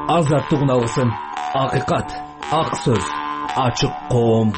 азаттыгын алсын. Акыйкат, ак сөз, ачык коом.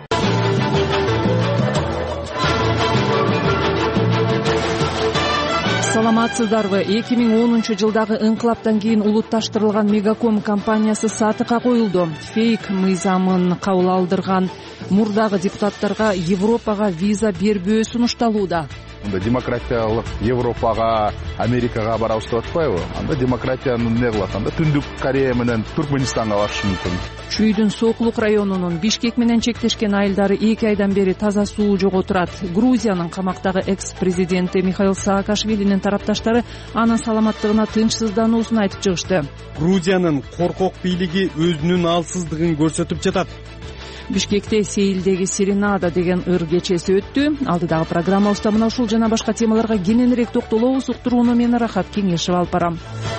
Саламатсыздарбы? 2010-жылдагы инкылаптан кийин улутташтырылган Мегаком компаниясы сатыкка коюлду. Фейк мыйзамын кабыл алдырган мурдагы депутаттарга Европага виза бербөө сунушталууда. Анда демократиялык Европага, Америкага барабыз деп атпайбы? Анда демократияны эмне кылат? Анда Түндүк Корея менен Түркменистанга барышы мүмкүн. Чүйдүн Сокулук районунун Бишкек менен чектешкен айылдары 2 айдан бери таза суу жоготурат. Грузиянын камактагы экс-президенти Михаил Саакашвилинин тарапташтары анын саламаттыгына тынчсыздануусун айтып чыгышты. Грузиянын коркок бийлиги өзүнүн алсыздыгын көрсөтүп жатат. Бишкекте Сейилдеги Серенада деген ыр кечеси өттү. Алдыдагы программабызда мына ушул жана башка темаларга кененирээк токтолобуз. Уктурууну мен Рахат Кеңешев алып барам.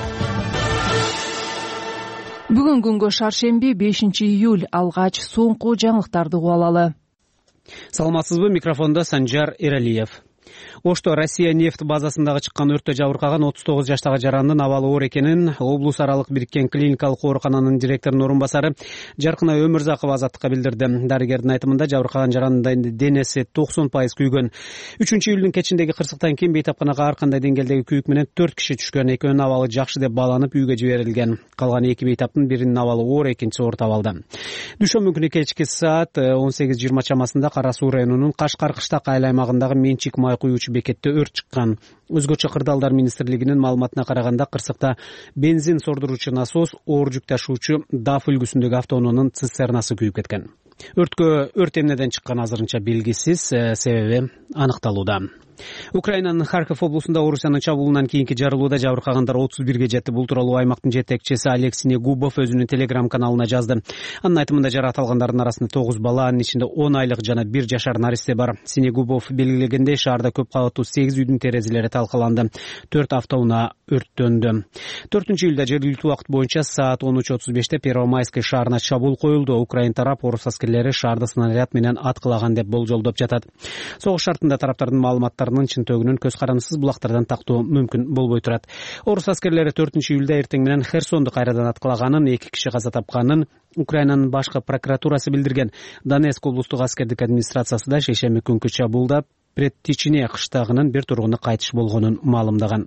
Бүгүн күнгө шаршемби 5-июль алгач соңку жаңылыктарды угуп алалы. Саламатсызбы? Микрофондо Санжар Эралиев. Ошто Россия нефт базасындагы чыккан өрттө жабыркаган 39 жаштагы жарандын абалы оор экенин облус аралык бириккен клиникалык оорукананын директорунун орун басары Жаркынай Өмүрзакова азаттыкка билдирди. Дарыгердин айтымында жабыркаган жарандын денеси 90% күйгөн. 3-июлдун кечиндеги кырсыктан кийин бейтапканага ар кандай деңгээлдеги күйүк менен 4 киши түшкөн. Экөөнүн абалы жакшы деп бааланып үйгө жиберилген. Калган 2 бейтаптын биринин абалы оор, экинчиси оор табылды. Дүйшөмбү күнү кечки саат 18:20 чамасында Кара Суу районунун Кашкар Кыштак айыл аймагындагы Менчик май куюучу бекетте өрт чыккан. Өзгөчө кырдаалдар министрлигинин маалыматына караганда кырсыкта бензин сордуруучу насос, оор жүк ташуучу DAF үлгүсүндөгү автоунаанын цистернасы күйүп кеткен. Өрт эмнеден чыкканы азырынча белгисиз, себеби аныкталууда. Украинанын Харьков облусунда Орусиянын чабуулунан кийинки жарылууда жабыркагандар 31ге жетти. Бул тууралуу аймактын жетекчиси Алексей Губов өзүнүн телеграм каналына жазды. Анын айтымында жаракат алгандардын арасында 9 бала, анын ичинде 10 айлык жана 1 жашар наристе бар. Синегубов белгилегендей, шаарда көп кабаттуу 8 үйдүн терезелери талкаланды. 4 автоунаа өрттөндү. 4-июлда жергиликтүү убакыт боюнча саат 13:35 Первомайский шаарына чабуул коюлду. Украин тарап орус аскерлери шаарды снаряд менен аткылаган деп болжолдоп жатат. Согуш шартында тараптардын маалыматтарынын чынтөгүнүн көз карандысыз булактардан тактоо мүмкүн болбой турат. Орус аскерлери 4-июлда эртең менен Херсонду кайрадан аткылаганын, 2 киши каза тапканын Украинанын башкы прокуратурасы билдирген. Донецк облустук аскердик администрациясы да шейшемби күнкү чабуулда Предтичине кыштагынын бир тургуну кайтыш болгонун маалымдаган.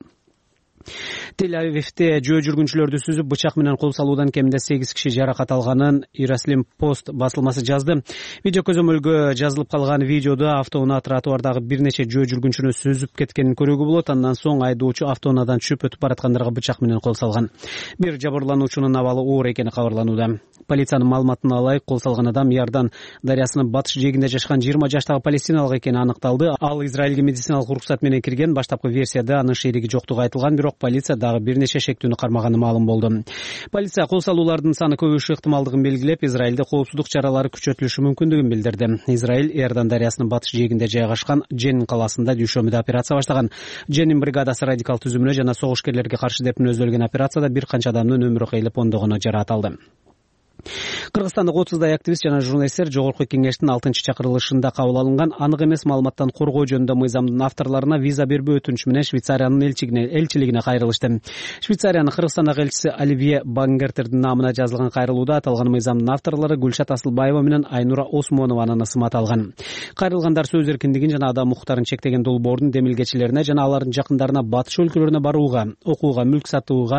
Тель-Авивде жөө жүргүнчүлөрдү сүзүп бычак менен кол салуудан кеминде 8 киши жаракат алганын Иерусалим Пост басылмасы жазды. Видео көзөмөлгө жазылып калган видеодо автоунаа тротуардагы бир нече жөө жүргүнчүнү сүзүп кеткенин көрүүгө болот. Андан соң айдоочу автоунаадан түшүп өтүп бараткандарга бычак менен кол салган. Бир жабырлануучунун абалы оор экени кабарланууда. Полициянын маалыматына ылайык, кол салган адам Иордан дарыясынын батыш жээгинде жашаган 20 жаштагы палестиналык экени аныкталды. Ал Израилге медициналык уруксат менен кирген. Баштапкы версияда анын шериги жоктугу айтылган, бирок полиция дагы бир нече шектүүнү кармаганы маалым болду. Полиция кол салуулардын саны көбөйүшү ыктымалдыгын белгилеп, Израилде коопсуздук чаралары күчөтүлүшү мүмкүндүгүн билдирди. Израиль Иордан дарыясынын батыш жээгинде жайгашкан Дженин калаасында дүйшөмбүдө операция баштаган. Дженин бригадасы радикал түзүмүнө жана согушкерлерге каршы деп мүнөздөлгөн операцияда бир канча адамдын өмүрү кыйылып, ондогону жаракат алды. Кыргызстандык 30дай активист жана журналисттер Жогорку кеңештин 6-чакырылышында кабыл алынган анык эмес маалыматтан коргоо жөнүндө мыйзамдын авторлоруна виза бербөө өтүнүчү менен Швейцариянын элчилигине кайрылышты. Швейцариянын Кыргызстандагы элчиси Оливье Бангертердин намына жазылган кайрылууда аталган мыйзамдын авторлору Гүлшат Асылбаева менен Айнура Осмонованын ысымы аталган. Кайрылгандар сөз эркиндигин жана адам укуктарын чектеген долбоордун демилгечилерине жана алардын жакындарына батыш өлкөлөрүнө барууга, окууга, мүлк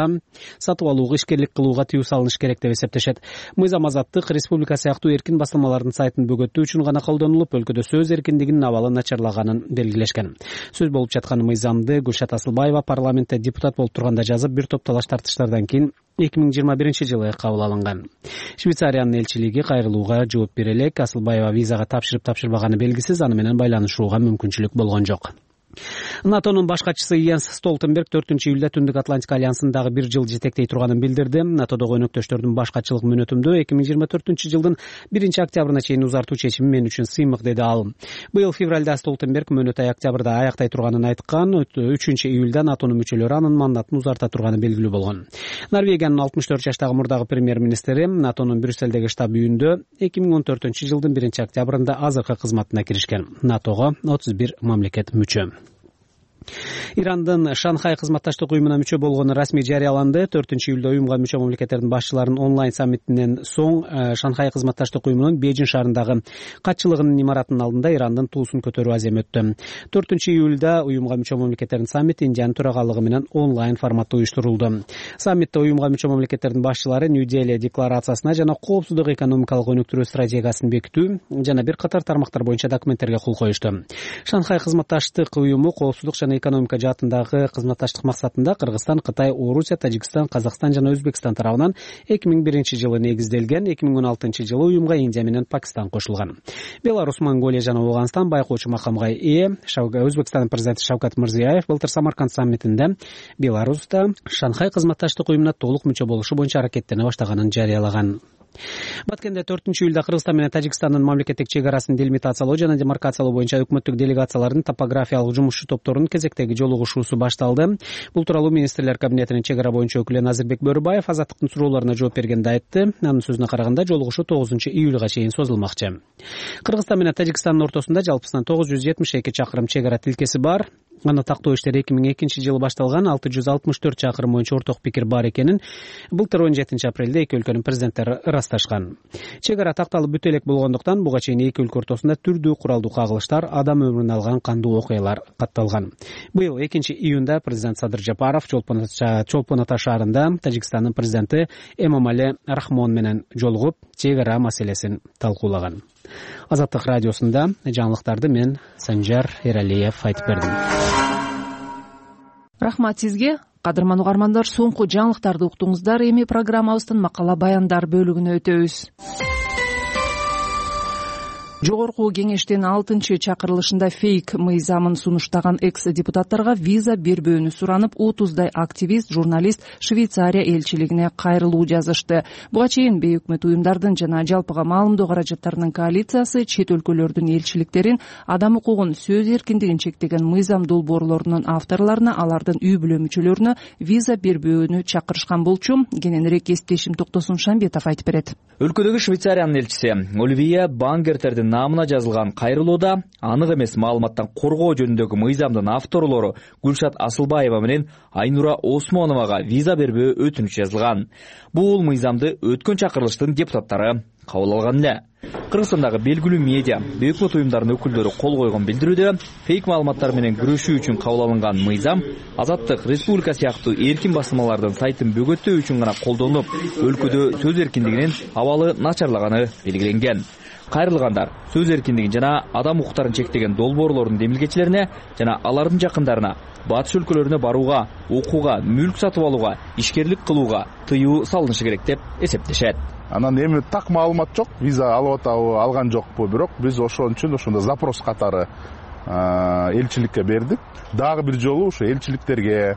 сатып алууга, ишкерлик кылууга тыюу салыныш керек деп эсептешет. Мыйзам Азаттык республика сыяктуу эркин басылмалардын сайтын бөгөттөө үчүн гана колдонулуп, өлкөдө сөз эркиндигинин абалы начарлаганын белгилешкен. Сөз болуп жаткан мыйзамды Гүлшат Асылбаева парламентте депутат болуп турганда жазып, бир топ талаш тартыштардан кийин 2021-жылы кабыл алынган. Швейцариянын элчилиги кайрылууга жооп бере элек. Асылбаева визага тапшырып-тапшырбаганы белгисиз, аны менен байланышууга мүмкүнчүлүк болгон жок. НАТОнун баш катчысы Йенс Столтенберг 4-июлда Түндүк Атлантика альянсындагы бир жыл жетектей турганын билдирди. НАТОдогу өнөктөштөрдүн баш катчылык мөөнөтүмдү 2024-жылдын 1-октябрына чейин узартуу чечими мен үчүн сыймык, деди ал. Быйыл февралда Столтенберг мөөнөтү октябрда аяктай турганын айткан. 3-июлда НАТОнун мүчөлөрү анын мандатын узарта турганы белгилүү болгон. Норвегиянын 64 жаштагы мурдагы премьер-министри НАТОнун Брюссельдеги штаб үйүндө 2014-жылдын 1-октябрында азыркы кызматына киришкен. НАТОго 31 мамлекет мүчө. Ирандын Шанхай кызматташтык уюмуна мүчө болгону расмий жарыяланды. 4-июлда уюмга мүчө мамлекеттердин башчыларынын онлайн саммитинен соң Шанхай кызматташтык уюмунун Бейжин шаарындагы катчылыгынын имаратынын алдында Ирандын туусун көтөрүү азем өттү. 4-июлда уюмга мүчө мамлекеттердин саммити Индиянын төрагалыгы менен онлайн форматта уюштурулду. Саммитте уюмга мүчө мамлекеттердин башчылары Нью-Дели декларациясына жана коопсуздук экономикалык өнүктүрүү стратегиясын бекитүү жана бир катар тармактар боюнча документтерге кол коюшту. Шанхай кызматташтык уюму коопсуздук жана экономика жаатындагы кызматташтык максатында Кыргызстан, Кытай, Орусия, Тажикстан, Казакстан жана Өзбекстан тарабынан 2001-жылы негизделген. 2016-жылы уюмга Индия менен Пакистан кошулган. Беларусь, Монголия жана Ооганстан байкоочу макамга ээ. Өзбекстандын президенти Шавкат Мирзиёев былтыр Самарканд саммитинде Беларуста Шанхай кызматташтык уюмуна толук мүчө болушу боюнча аракеттене баштаганын жарыялаган. Баткенде 4-июлда Кыргызстан менен Тажикстандын мамлекеттик чек арасын делимитациялоо жана демаркациялоо боюнча өкмөттүк делегациялардын топографиялык жумушчу топторунун кезектеги жолугушуусу башталды. Бул тууралуу министрлер кабинетинин чек ара боюнча өкүлү Назырбек Бөрүбаев Азаттыктын суроолоруна жооп бергенде айтты. Анын сөзүнө караганда жолугушуу 9-июлга чейин созулмакчы. Кыргызстан менен Тажикстандын ортосунда жалпысынан 972 чакырым чек ара тилкеси бар. Аны тактоо иштери 2002-жылы башталган. 664 чакырым боюнча орток пикир бар экенин былтыр 17-апрелде эки өлкөнүн президенттери ырасташкан. Чек ара такталып бүтө элек болгондуктан буга чейин эки өлкө ортосунда түрдүү куралдуу кагылыштар, адам өмүрүн алган кандуу окуялар катталган. Быйыл 2-июнда президент Садыр Жапаров Чолпон Ата шаарында Тажикстандын президенти Эмомали Рахмон менен жолугуп, чек ара маселесин талкуулаган. Азаттык радиосунда жаңылыктарды мен Санжар Эралиев айтып бердим. Рахмат сизге. Кадырман угармандар, соңку жаңылыктарды уктуңуздар. Эми программабыздын макала баяндар бөлүгүнө өтөбүз. Жогорку кеңештин 6-чакырылышында фейк мыйзамын сунуштаган экс-депутаттарга виза бербөөнү суранып, 30дай активист, журналист Швейцария элчилигине кайрылуу жазышты. Буга чейин бейөкмөт уюмдардын жана жалпыга маалымдоо каражаттарынын коалициясы чет өлкөлөрдүн элчиликтерин адам укугун, сөз эркиндигин чектеген мыйзам долбоорлорунун авторлоруна, алардын үй бүлө мүчөлөрүнө виза бербөөнү чакырышкан болчу. Кененирээк кесиптешим Токтосун Шамбетов айтып берет. Өлкөдөгү Швейцариянын элчиси Оливия Бангертердин намына жазылган кайрылууда анык эмес маалыматтан коргоо жөнүндөгү мыйзамдын авторлору Гүлшат Асылбаева менен Айнура Осмоновага виза бербөө өтүнүч жазылган. Бул мыйзамды өткөн чакырылыштын депутаттары кабыл алган эле. Кыргызстандагы белгилүү медиа, бейөкмөт уюмдарынын өкүлдөрү кол койгон билдирүүдө фейк маалыматтар менен күрөшүү үчүн кабыл алынган мыйзам Азаттык Республика сыяктуу эркин басылмалардын сайтын бөгөттөө үчүн гана колдонулуп, өлкөдө сөз эркиндигинин абалы начарлаганы белгиленген. Кайрылгандар сөз эркиндигин жана адам укуктарын чектеген долбоорлордун демилгечилерине жана алардын жакындарына батыш өлкөлөрүнө барууга, окууга, мүлк сатып алууга, ишкерлик кылууга тыюу салынышы керек деп эсептешет. Анан эми так маалымат жок, виза алып атабы, алган жокпу, бирок биз ошон үчүн ошондо запрос катары элчиликке бердик. Дагы бир жолу ошо элчиликтерге,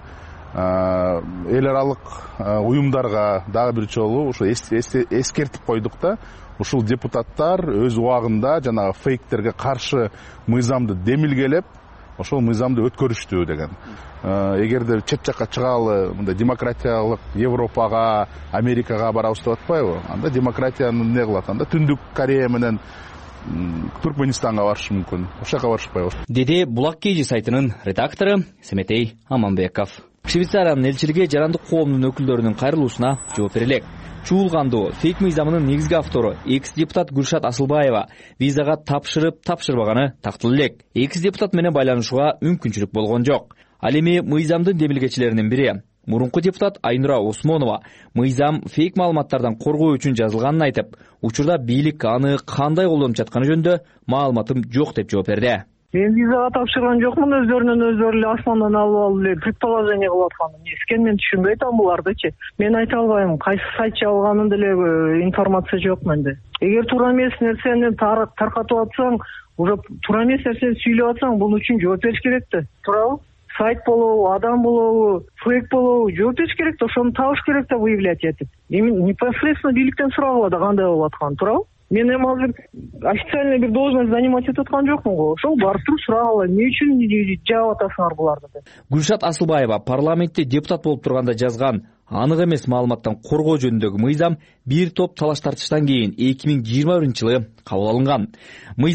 эл аралык уюмдарга дагы бир жолу ошо эскертип койдук да. Ушул депутаттар өз убагында жанагы фейктерге каршы мыйзамды демилгелеп, ошол мыйзамды өткөрүштү деген. Эгерде чет жакка чыгалы, мындай демократиялык Европага, Америкага барабыз деп атпайбы? Анда демократияны эмне кылат? Анда Түндүк Корея менен Туркменистанга барышы мүмкүн. Ошол жака барышпайбы? Деди Булак Кежи сайтынын редактору Семетей Аманбеков. Швейцариянын элчилиги жарандык коомдун өкүлдөрүнүн кайрылуусуна жооп берелек. Чуулгандуу фейк мыйзамынын негизги автору экс-депутат Гүлшат Асылбаева визага тапшырбаганы тактылуу элек. Экс-депутат менен байланышууга мүмкүнчүлүк болгон жок. Ал эми мыйзамдын демилгечилеринин бири мурунку депутат Айнура Осмонова мыйзам фейк маалыматтардан коргоо үчүн жазылганын айтып, учурда бийлик аны кандай колдонуп жатканы жөнүндө маалыматым жок деп жооп берди. Мен визага тапшырган жокмун, өздөрүнөн өздөрү эле асмандан алып эле предположение кылып атканын. Эскен мен түшүнбөй атам булардычы. Мен айта албайм, кайсы сайт жабылганын деле информация жок менде. Эгер туура эмес нерсени таркатып атсаң, уже туура эмес нерсени сүйлөп атсаң, бунун үчүн жооп бериш керек да. Туурабы? Сайт болобу, адам болобу, фейк болобу, жооп бериш керек да, ошону табыш керек да выявлять этип. Эми непосредственно бийликтен сурагыла да кандай болуп атканын, туурабы? Мен эми азыр официальный бир должность занимать этип аткан жокмун го. Ошол барып туруп сурагыла, эмне үчүн жаап атасыңар буларды деп. Гүлшат Асылбаева парламентте депутат болуп турганда жазган анык эмес маалыматтан коргоо жөнүндөгү мыйзам бир топ талаш тартыштан кийин 2021-жылы кабыл алынган. Мыйзам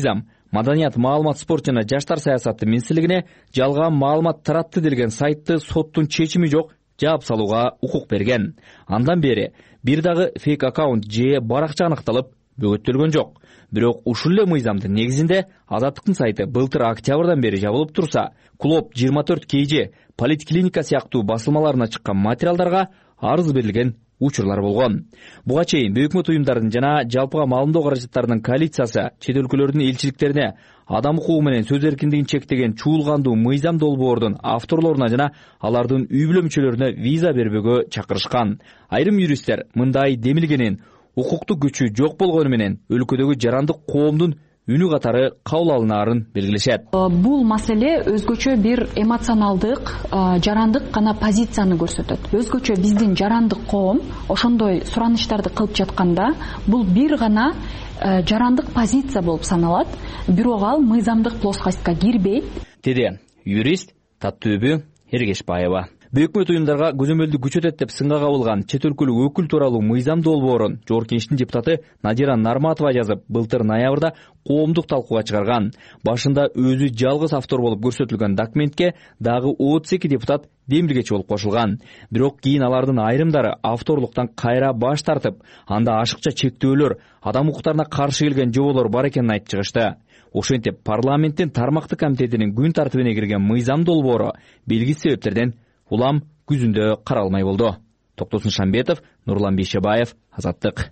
Маданият, маалымат, спорт жана жаштар саясаты министрлигине жалган маалымат таратты делген сайтты соттун чечими жок жаап салууга укук берген. Андан бери бир дагы фейк аккаунт же баракча аныкталып бөгөттөлгөн жок. Бирок ушул эле мыйзамдын негизинде Азаттыктын сайты былтыр октябрдан бери жабылып турса, Клуб 24 KG, Политклиника сыяктуу басылмаларына чыккан материалдарга арыз берилген учурлар болгон. Буга чейин өкмөт уюмдарынын жана жалпыга маалымдоо каражаттарынын коалициясы чет өлкөлөрдүн элчиликтерине адам укугу менен сөз эркиндигин чектеген чуулгандуу мыйзам долбоордун авторлоруна жана алардын үй бүлө мүчөлөрүнө виза бербөөгө чакырышкан. Айрым юристтер мындай демилгенин укуктук күчү жок болгону менен өлкөдөгү жарандык коомдун үнү катары кабыл алынаарын белгилешет. Бул маселе өзгөчө бир эмоционалдык, жарандык гана позицияны көрсөтөт. Өзгөчө биздин жарандык коом ошондой сураныштарды кылып жатканда, бул бир гана жарандык позиция болуп саналат, бирок ал мыйзамдык плоскостька кирбейт, деди юрист Таттөбү Эргешбаева. Өкмөт уюмдарга көзөмөлдү күчөтөт деп сынга кабылган чет өлкөлүк өкүл тууралуу мыйзам долбоорун Жогорку Кеңештин депутаты Надира Нарматова жазып, былтыр ноябрда коомдук талкууга чыгарган. Башында өзү жалгыз автор болуп көрсөтүлгөн документке дагы 32 депутат демилгечи болуп кошулган. Бирок кийин алардын айрымдары авторлуктан кайра баш тартып, анда ашыкча чектөөлөр, адам укуктарына каршы келген жоболор бар экенин айтып чыгышты. Ошентип парламенттин тармактык комитетинин күн тартибине кирген мыйзам долбоору белгисиз себептерден улам күзүндө каралмай болду. Токтосун Шамбетов, Нурлан Бейшебаев, Азаттык.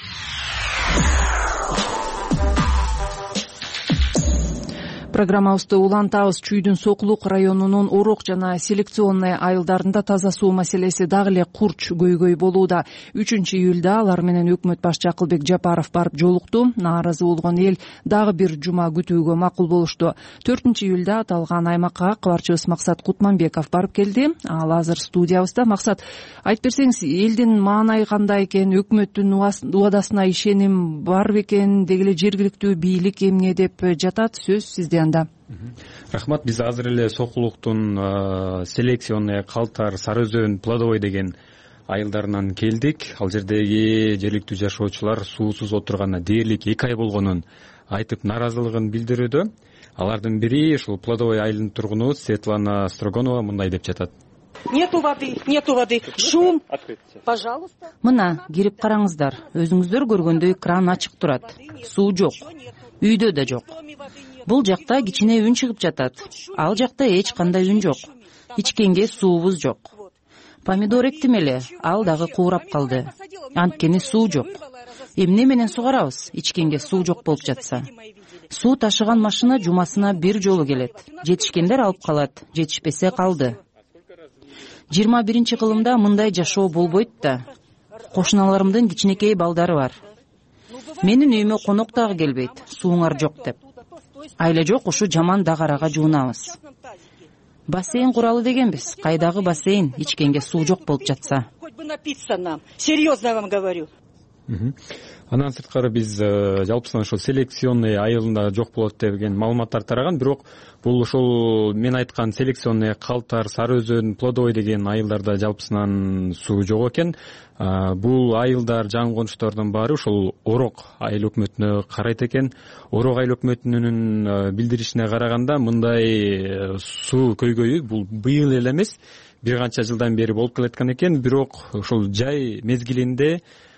Программабызды улантабыз. Чүйдүн Сокулук районунун Орок жана селекционный айылдарында таза суу маселеси дагы эле курч көйгөй болууда. 3-июлда алар менен өкмөт башчы Акылбек Жапаров барып жолукту. Нааразы болгон эл дагы бир жума күтүүгө макул болушту. 4-июлда аталган аймакка кабарчыбыз Максат Кутманбеков барып келди. Ал азыр студиябызда. Максат, айтып берсеңиз, элдин маанайы кандай экен, өкмөттүн убадасына ишеним бар бекен, деги эле жергиликтүү бийлик эмне деп жатат, сөз сизде. Рахмат, биз азыр эле Сокулуктун селекционный Калтар, Сары Өзөн, Плодовой деген айылдарынан келдик. Ал жердеги жергиликтүү жашоочулар суусуз отурганына дээрлик 2 ай болгонун айтып нааразылыгын билдирүүдө. Алардын бири ушул Плодовой айылынын тургуну Светлана Строгонова мындай деп жатат. Нету воды, шум, пожалуйста. Мына, кирип караңыздар, өзүңүздөр көргөндөй кран ачык турат. Суу жок, үйдө да жок. Бул жакта кичине үн чыгып жатат. Ал жакта эч кандай үн жок. Ичкенге суубуз жок. Помидор эктим эле, ал дагы куурап калды. Анткени суу жок. Эмне менен сугарабыз, ичкенге суу жок болуп жатса? Суу ташыган машина жумасына бир жолу келет. Жетишкендер алып калат, жетишпесе калды. 21-кылымда мындай жашоо болбойт да. Кошуналарымдын кичинекей балдары бар. Менин үйүмө конок дагы келбейт, сууңар жок деп. Айла жок, ушу жаман дагарага жуунабыз. Бассейн куралы дегенбиз. Кайдагы бассейн, ичкенге суу жок болуп жатса. Хоть бы напиться нам. Серьезно вам говорю. Андан сырткары биз жалпысынан ошол селекционный айылында жок болот деген маалыматтар тараган, бирок бул ошол мен айткан селекционный Калтар, Сары Өзөн, Плодовой деген айылдарда жалпысынан суу жок экен. Бул айылдар, жан конуштардын баары ошол Орок айыл өкмөтүнө карайт экен. Орок айыл өкмөтүнүн билдиришине караганда мындай суу көйгөйү бул быйыл эле эмес, бир канча жылдан бери болуп келаткан экен, бирок ошол жай мезгилинде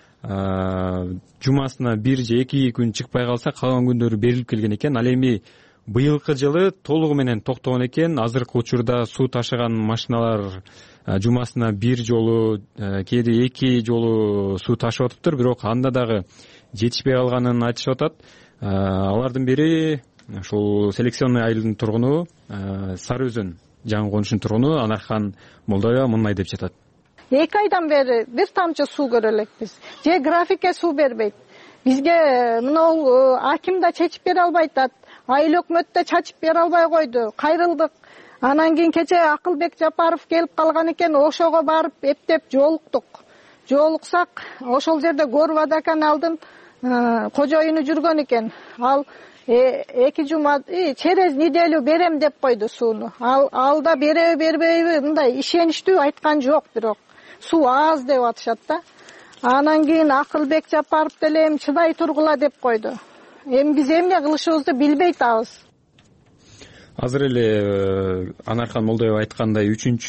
жумасына 1 же 2 күн чыкпай калса, калган күндөрү берилип келген экен. Ал эми быйылкы жылы толугу менен токтогон экен. Азыркы учурда суу ташыган машиналар жумасына 1 жолу, кээде 2 жолу суу ташып атыптыр, бирок анда дагы жетишпей калганын айтышып атат. Алардын бири ушул селекционный айылдын тургуну, Сары Өзөн жаңы конушунун тургуну Анархан Молдоева мындай деп жатат. 2 айдан бери бир тамчы суу көрө элекпиз. Же графикке суу бербейт. Бизге мынау аким да чечип бере албай атат. Айыл өкмөт да чачып бере албай койду. Кайрылдык. Анан кийин кече Акылбек Жапаров келип калган экен, ошого барып эптеп жолуктук. Жолуксак, ошол жерде Горвада каналдын кожоюну жүргөн экен. Ал 2 жума через неделю берем деп койду сууну. Ал да береби бербейби мындай ишеничтүү айткан жок, бирок суу аз деп атышат да. Анан кийин Акылбек Жапаров деле чыдай тургула деп койду. Эми биз эмне кылышыбызды билбей атабыз. Азыр эле Анар ханым Молдоева айткандай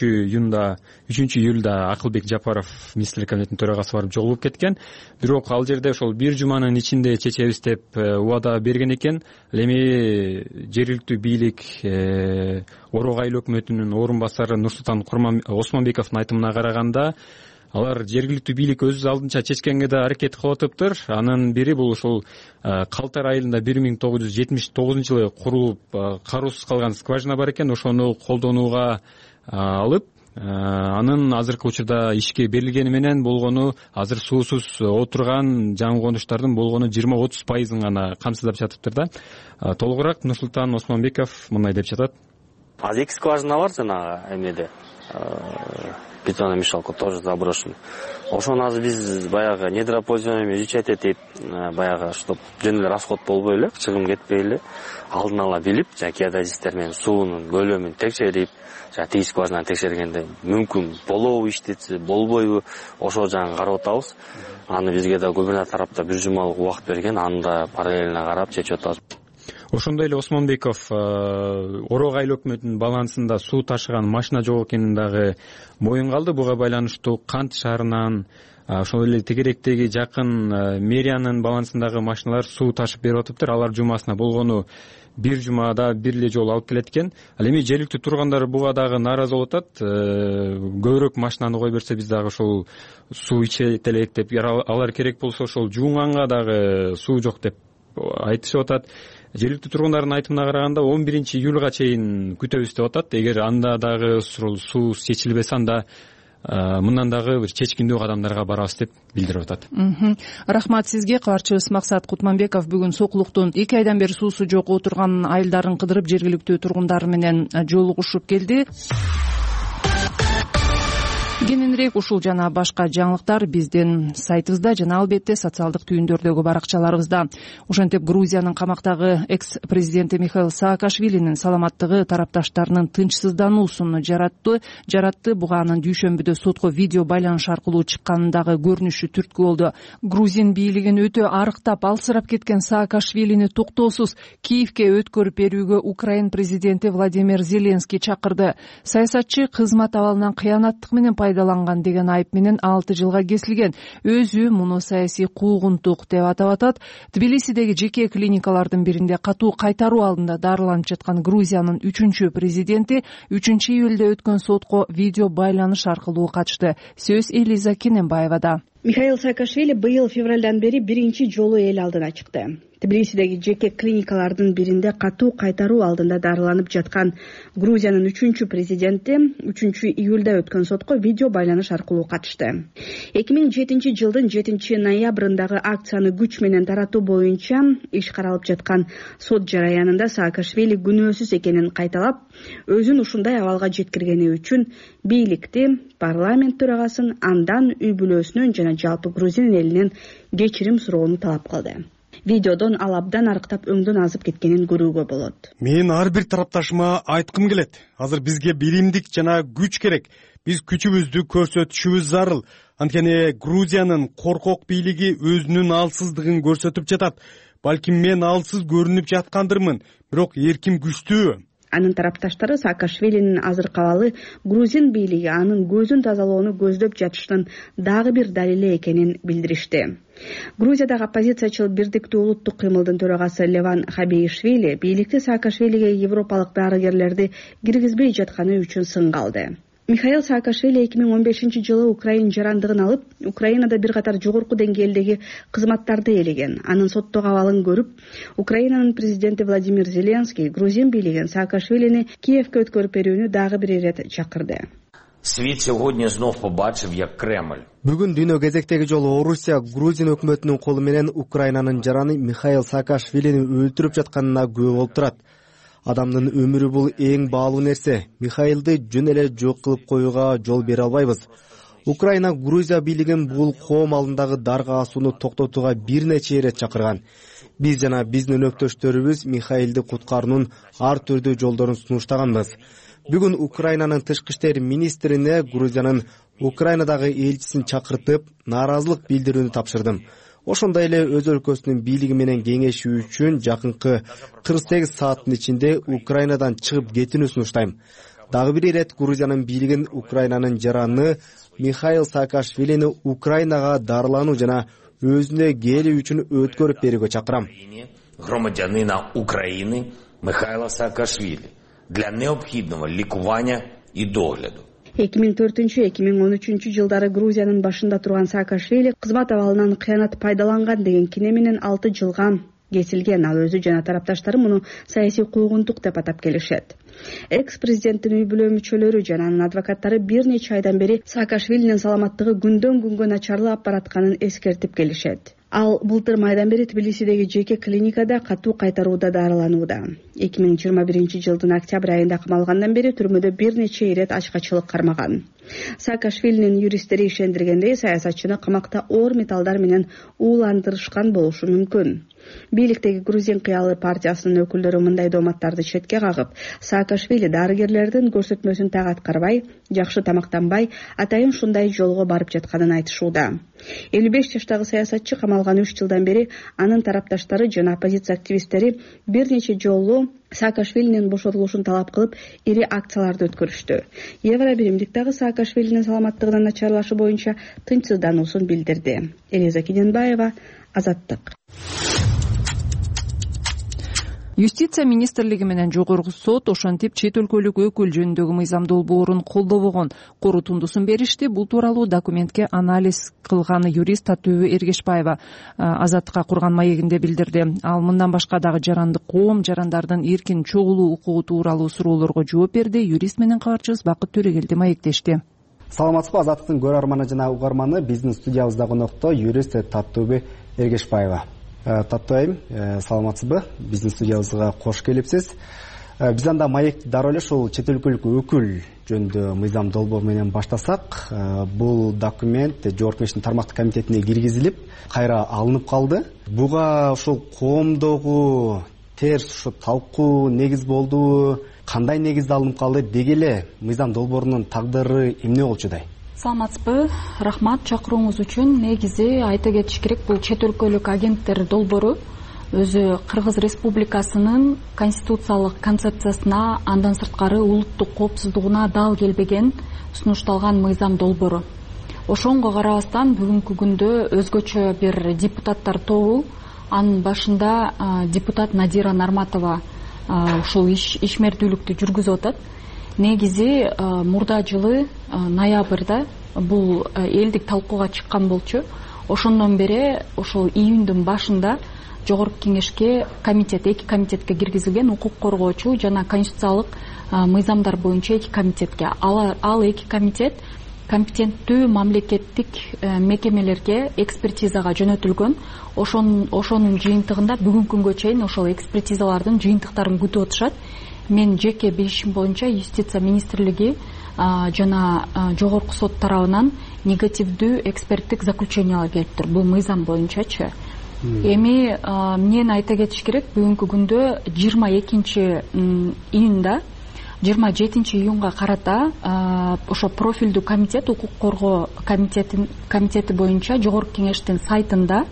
3-июлда Акылбек Жапаров министрлик кабинетинин төрагасы барып жолугуп кеткен. Бирок ал жерде ошол бир жуманын ичинде чечебиз деп убада берген экен. Эми жергиликтүү бийлик Орок айыл өкмөтүнүн орун басары Нурсултан Осмонбековдун айтымына караганда алар жергиликтүү бийлик өз алдынча чечкенге да аракет кылып атыптыр. Анын бири бул ушул Калтар айылында 1979-жылы курулуп кароосуз калган скважина бар экен. Ошону колдонууга алып, анын азыркы учурда ишке берилгени менен болгону азыр суусуз отурган жаңы конуштардын болгону 20-30% гана камсыздап жатыптыр да. Толугураак Нурсултан Осмонбеков мындай деп жатат. Азыр 2 скважина бар жанагы эмнеде. Бетономешалка тоже заброшен. Ошону азыр биз баягы недропользованиями изучать этип, баягы чтоб жөн эле расход болбой эле, чыгым кетпей эле, алдын ала билип, геодезистер менен суунун көлөмүн текшерип, тиги скважинаны текшергенде мүмкүн болобу иштетсе, болбойбу, ошо жагын карап атабыз. Аны бизге да губернатор тарапта бир жумалык убакыт берген, аны да параллельно карап чечип атабыз. Ошондой эле Осмонбеков Орок айыл өкмөтүнүн балансында суу ташыган машина жок экенин дагы моюнга алды. Буга байланыштуу Кант шаарынан, ошол эле тегеректеги жакын мэриянын балансындагы машиналар суу ташып берип атыптыр. Алар жумасына болгону бир жумада бир эле жолу алып келет экен. Ал эми жергиликтүү тургандар буга дагы нааразы болуп атат. Көбүрөөк машинаны кое берсе биз дагы ошол суу ичет элек деп, алар керек болсо ошол жуунганга дагы суу жок деп айтышып атат. Жергиликтүү тургундардын айтымына караганда 11-июлга чейин күтөбүз деп атат. Эгер анда дагы суу чечилбесе, анда мындан дагы бир чечкиндүү кадамдарга барабыз деп билдирип атат. Рахмат сизге. Кабарчыбыз Максат Кутманбеков бүгүн Сокулуктун 2 айдан бери суусу жок отурган айылдарын кыдырып жергиликтүү тургундар менен жолугушуп келди. Кененирээк ушул жана башка жаңылыктар биздин сайтыбызда жана албетте социалдык түйүндөрдөгү баракчаларыбызда. Ошентип Грузиянын камактагы экс-президенти Михаил Саакашвилинин саламаттыгы тарапташтарынын тынчсыздануусун жаратты. Буга анын дүйшөмбүдө сотко видео байланыш аркылуу чыкканындагы көрүнүшү түрткү болду. Грузин бийлигин өтө арыктап, алсырап кеткен Саакашвилини токтоосуз Киевке өткөрүп берүүгө Украин президенти Владимир Зеленский чакырды. Саясатчы кызмат абалынан кыянаттык менен пайдаланган деген айып менен 6 жылга кесилген. Өзү муну саясий куугунтук деп атап атат. Тбилисидеги жеке клиникалардын биринде катуу кайтаруу алдында дарыланып жаткан Грузиянын 3-чү президенти 3-июлда өткөн сотко видео байланыш аркылуу катышты. Сөз Элиза Кененбаевада. Михаил Саакашвили быйыл февралдан бери биринчи жолу эл алдына чыкты. Тбилисидеги жеке клиникалардын биринде катуу кайтаруу алдында дарыланып жаткан Грузиянын 3-чү президенти 3-июлда өткөн сотко видео байланыш аркылуу катышты. 2007-жылдын 7-ноябрындагы акцияны күч менен таратуу боюнча иш каралып жаткан сот жараянында Саакашвили күнөөсүз экенин кайталап, өзүн ушундай абалга жеткиргени үчүн бийликти, парламент төрагасын, андан үй бүлөсүнөн жана жалпы Грузин элинен кечирим суроону талап кылды. Видеодон ал абдан арыктап өңдөн азып кеткенин көрүүгө болот. Мен ар бир тарапташыма айткым келет. Азыр бизге биримдик жана күч керек. Биз күчүбүздү көрсөтүшүбүз зарыл. Анткени Грузиянын коркок бийлиги өзүнүн алсыздыгын көрсөтүп жатат. Балким мен алсыз көрүнүп жаткандырмын, бирок эрким күчтүү. Анын тарапташтары Саакашвилинин азыркы абалы Грузин бийлиги анын көзүн тазалоону көздөп жатышынын дагы бир далили экенин билдиришти. Грузиядагы оппозициячыл Бирдиктүү улуттук кыймылдын төрагасы Леван Хабиишвили бийликти Саакашвилиге европалык дарыгерлерди киргизбей жатканы үчүн сынга алды. Михаил Саакашвили 2015-жылы Украин жарандыгын алып, Украинада бир катар жогорку деңгээлдеги кызматтарды ээлеген. Анын соттогу абалын көрүп, Украинанын президенти Владимир Зеленский Грузин бийлигин Саакашвилини Киевке өткөрүп берүүнү дагы бир ирет чакырды. Світ сьогодні знов побачив, як Кремль. Бүгүн дүйнө кезектеги жолу Орусия Грузин өкмөтүнүн колу менен Украинанын жараны Михаил Саакашвилини өлтүрүп жатканына күбө болуп турат. Адамдын өмүрү бул эң баалуу нерсе. Михаилди жөн эле жок кылып коюуга жол бере албайбыз. Украина Грузия бийлигин бул коом алдындагы дарга асууну токтотууга бир нече ирет чакырган. Биз жана биздин өнөктөштөрүбүз Михаилди куткаруунун ар түрдүү жолдорун сунуштаганбыз. Бүгүн Украинанын тышкы иштер министрине Грузиянын Украинадагы элчисин чакыртып, нааразылык билдирүүнү тапшырдым. ошондой эле өз өлкөсүнүн бийлиги менен кеңешүү үчүн жакынкы 48 сааттын ичинде Украинадан чыгып кетүүнү сунуштайм. Дагы бир ирет Грузиянын бийлигин Украинанын жараны Михаил Саакашвилини Украинага дарылануу жана өзүнө келүү үчүн өткөрүп берүүгө чакырам. Громадянина Украины Михаила Саакашвили для необходимого ликування и догляду. 2004-2013 жылдары Грузиянын башында турган Саакашвили кызмат абалынан кыянат пайдаланган деген кине менен 6 жылга кесилген. Ал өзү жана тарапташтары муну саясий куугунтук деп атап келишет. Экс-президенттин үй бүлө мүчөлөрү жана анын адвокаттары бир нече айдан бери Саакашвилинин саламаттыгы күндөн күнгө начарлап баратканын эскертип келишет. Ал былтыр майдан бери Тбилисидеги жеке клиникада катуу кайтарууда дарыланууда. 2021 жылдын октябрь айында камалгандан бери түрмөдө бир нече ирет ачкачылык кармаган. Саакашвилинин юристтери ишендиргендей, саясатчыны камакта оор металлдар менен ууландырышкан болушу мүмкүн. Бийликтеги Грузин кыялы партиясынын өкүлдөрү мындай дооматтарды четке кагып, Саакашвили дарыгерлердин көрсөтмөсүн так аткарбай, жакшы тамактанбай, атайын ушундай жолго барып жатканын айтышууда. 55 жаштагы саясатчы камалган 3 жылдан бери анын тарапташтары жана оппозиция активисттери бир нече жолу Саакашвилинин бошотулушун талап кылып, ири акцияларды өткөрүштү. Евробиримдик дагы Саакашвилинин саламаттыгынын начарлашы боюнча тынчсыздануусун билдирди. Элиза Кененбаева, Азаттык. Юстиция министрлиги менен жогорку сот ошентип чет өлкөлүк өкүл жөнүндөгү мыйзам долбоорун колдобогон корутундусун беришти. Бул тууралуу документке анализ кылган юрист Татөбү Эргешбаева Азаттыкка курган маегинде билдирди. Ал мындан башка дагы жарандык коом, жарандардын эркин чогулуу укугу тууралуу суроолорго жооп берди. Юрист менен кабарчыбыз Бакыт Төрөгелди маектешти. Саламатсызбы, Азаттыктын көрөрманы жана угарманы, биздин студиябызда конокто юрист Татөбү Эргешбаева. Таттуу айым, саламатсызбы? Биздин студиябызга кош келипсиз. Биз анда маекти дароо эле ушул чет өлкөлүк өкүл жөнүндө мыйзам долбоору менен баштасак, бул документ Жогорку Кеңештин тармактык комитетине киргизилип, кайра алынып калды. Буга ушул коомдогу терс ушу талкуу негиз болдубу, кандай негизде алынып калды, деги эле мыйзам долбоорунун тагдыры эмне болчудай? Саламатсызбы, рахмат чакырууңуз үчүн. Негизи айта кетиш керек, бул чет өлкөлүк агенттер долбоору өзү Кыргыз Республикасынын конституциялык концепциясына, андан сырткары улуттук коопсуздугуна дал келбеген сунушталган мыйзам долбоору. Ошонго карабастан бүгүнкү күндө өзгөчө бир депутаттар тобу, анын башында депутат Надира Нарматова ушул ишмердүүлүктү жүргүзүп атат. Негизи мурда жылы ноябрда бул элдик талкууга чыккан болчу. Ошондон бери ошол июндун башында Жогорку Кеңешке эки комитетке киргизилген, укук коргоочу жана конституциялык мыйзамдар боюнча эки комитетке. Ал эки комитет компетенттүү мамлекеттик мекемелерге экспертизага жөнөтүлгөн. Ошонун жыйынтыгында бүгүнкү күнгө чейин ошол экспертизалардын жыйынтыктарын күтүп отушат. Мен жеке билишим боюнча юстиция министрлиги жана жогорку сот тарабынан негативдүү эксперттик заключениялар келиптир бул мыйзам боюнчачы. Эми мен айта кетиш керек, бүгүнкү күндө 22 июнда 27 июнга карата ошо профилдүү комитет, укук коргоо комитети боюнча Жогорку Кеңештин сайтында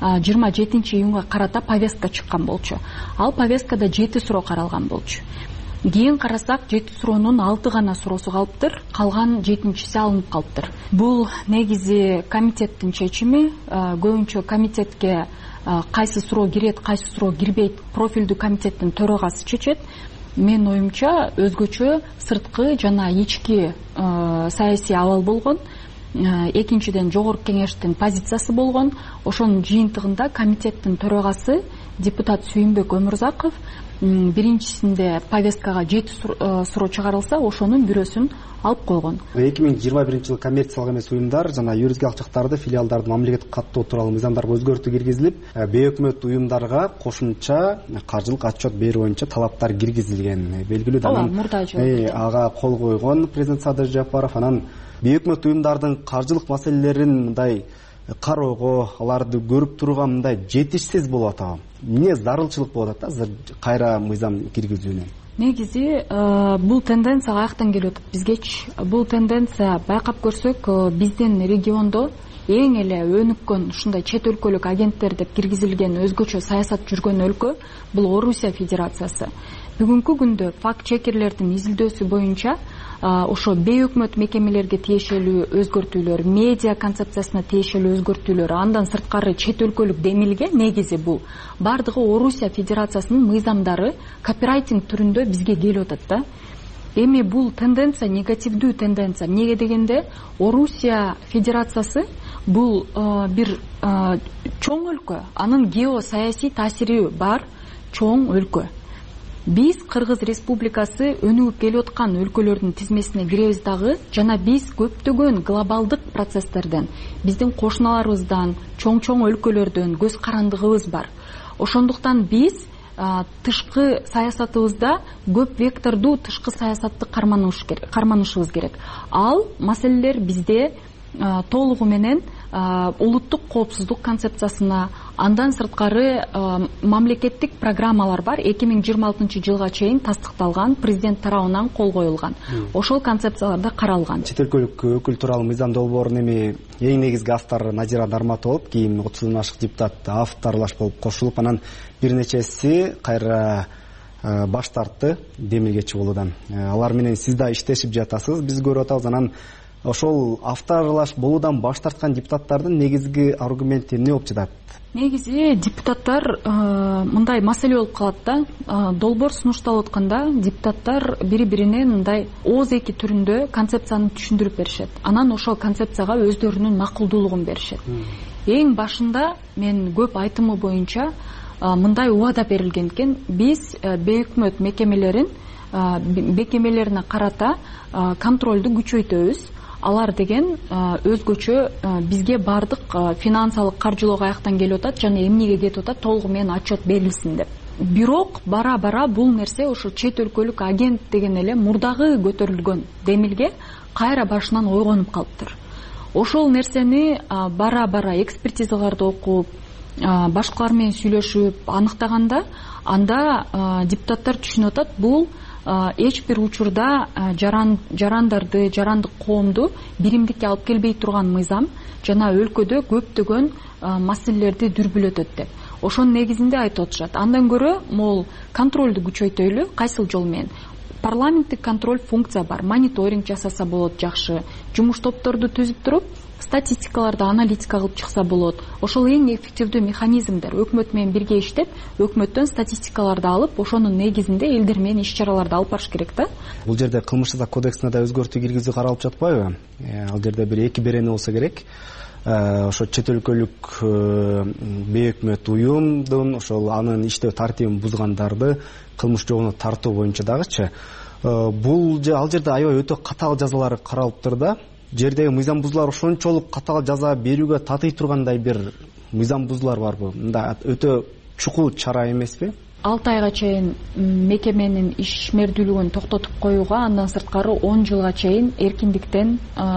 27 июнга карата повестка чыккан болчу. Ал повесткада 7 суроо каралган болчу. Кийин карасак 7 суроонун 6 гана суроосу калыптыр, калган 7-си алынып калыптыр. Бул негизи комитеттин чечими. Көбүнчө комитетке кайсы суроо кирет, кайсы суроо кирбейт профилдүү комитеттин төрагасы чечет. Менин оюмча өзгөчө сырткы жана ички саясий абал болгон. Экинчиден Жогорку Кеңештин позициясы болгон. Ошонун жыйынтыгында комитеттин төрагасы депутат Сүйүнбек Өмүрзаков биринчисинде повесткага 7 суроо чыгарылса, ошонун бирөөсүн алып койгон. 2021 жылы коммерциялык эмес уюмдар жана юридикалык жактарды, филиалдарды мамлекеттик каттоо тууралуу мыйзамдарга өзгөртүү киргизилип, бейөкмөттүү уюмдарга кошумча каржылык отчет берүү боюнча талаптар киргизилген. Белгилүү да ага кол койгон президент Садыр Жапаров. Анан бейөкмөттүү уюмдардын каржылык маселелерин мындай кароого, аларды көрүп турууга мындай жетишсиз болуп атабы? Эмне зарылчылык болуп атат азыр кайра мыйзам киргизүүнүн? негизи бул тенденция каяктан келип атат бизгечи? Бул тенденция байкап көрсөк, биздин региондо эң эле өнүккөн ушундай чет өлкөлүк агенттер деп киргизилген өзгөчө саясат жүргөн өлкө бул Орусия Федерациясы. Бүгүнкү күндө факт чекерлердин изилдөөсү боюнча ошо бейөкмөт мекемелерге тиешелүү өзгөртүүлөр, медиа концепциясына тиешелүү өзгөртүүлөр, андан сырткары чет өлкөлүк демилге негизи бул бардыгы Орусия Федерациясынын мыйзамдары копирайтинг түрүндө бизге келип атат да. Эми бул тенденция негативдүү тенденция. Эмнеге дегенде Орусия Федерациясы бул бир чоң өлкө, анын геосаясий таасири бар чоң өлкө. Биз Кыргыз Республикасы өнүгүп келип аткан өлкөлөрдүн тизмесине киребиз дагы, жана биз көптөгөн глобалдык процесстерден, биздин кошуналарыбыздан, чоң өлкөлөрдөн көз карандыгыбыз бар. Ошондуктан биз тышкы саясатыбызда көп вектордуу тышкы саясатты карманышыбыз керек. Ал маселелер бизде толугу менен улуттук коопсуздук концепциясына, андан сырткары мамлекеттик программалар бар. 2026 жылга чейин тастыкталган, президент тарабынан кол коюлган. Ошол концепцияларда каралган. Чет өлкөлүк өкүл тууралуу мыйзам долбоорунун эми эң негизги автору Назира Нарматова болуп, кийин 30 ашык депутат авторлаш болуп кошулуп, анан бир нечеси кайра баш тартты демилгечи болуудан. Алар менен сиз да иштешип жатасыз, биз көрүп атабыз. Анан ошол авторлаш болуудан баш тарткан депутаттардын негизги аргументи эмне болуп жатат? Негизи депутаттар мындай маселе болуп калат да. Долбоор сунушталып атканда депутаттар бири-бирине мындай ооз-эки түрүндө концепцияны түшүндүрүп беришет. Анан ошол концепцияга өздөрүнүн макулдуулугун беришет. Эң башында мен көп айтымы боюнча мындай убада берилген экен. Биз бейөкмөт мекемелерине карата контролду күчөйтөбүз. Алар деген өзгөчө бизге бардык финансылык каржылоо каяктан келип атат жана эмнеге кетип атат толугу менен отчет берилсин деп. Бирок бара-бара бул нерсе ошо чет өлкөлүк агент деген эле мурдагы көтөрүлгөн демилге кайра башынан ойгонуп калыптыр. Ошол нерсени бара-бара экспертизаларды окуп, башкалар менен сүйлөшүп аныктаганда, анда депутаттар түшүнүп атат, бул эч бир учурда жарандарды, жарандык коомду биримдикке алып келбей турган мыйзам жана өлкөдө көптөгөн маселелерди дүрбүлөтөт деп. Ошонун негизинде айтып атышат. Андан көрө могул контролду күчөйтөлү, кайсыл жол менен? Парламенттик контроль функция бар. Мониторинг жасаса болот, жакшы. Жумуш топторду түзүп туруп, статистикаларды аналитика кылып чыкса болот. Ошол эң эффективдүү механизмдер. Өкмөт менен бирге иштеп, өкмөттөн статистикаларды алып, ошонун негизинде элдер менен иш-чараларды алып барыш керек да. Бул жерде кылмыш жаза кодексине да өзгөртүү киргизүү каралып жатпайбы? Ал жерде бир эки берени болсо керек. Ошо чет өлкөлүк бейөкмөт уюмдун ошол анын иштөө тартибин бузгандарды кылмыш жолуна тартуу боюнча дагычы. Бул ал жерде аябай өтө катаал жазалар каралыптыр да. Жердеги мыйзам бузуулар ошончолук катаал жаза берүүгө татый тургандай бир мыйзам бузуулар барбы? Мында өтө чукул чара эмеспи? 6 айга чейин мекеменин ишмердүүлүгүн токтотуп коюуга, андан сырткары 10 жылга чейин эркиндиктен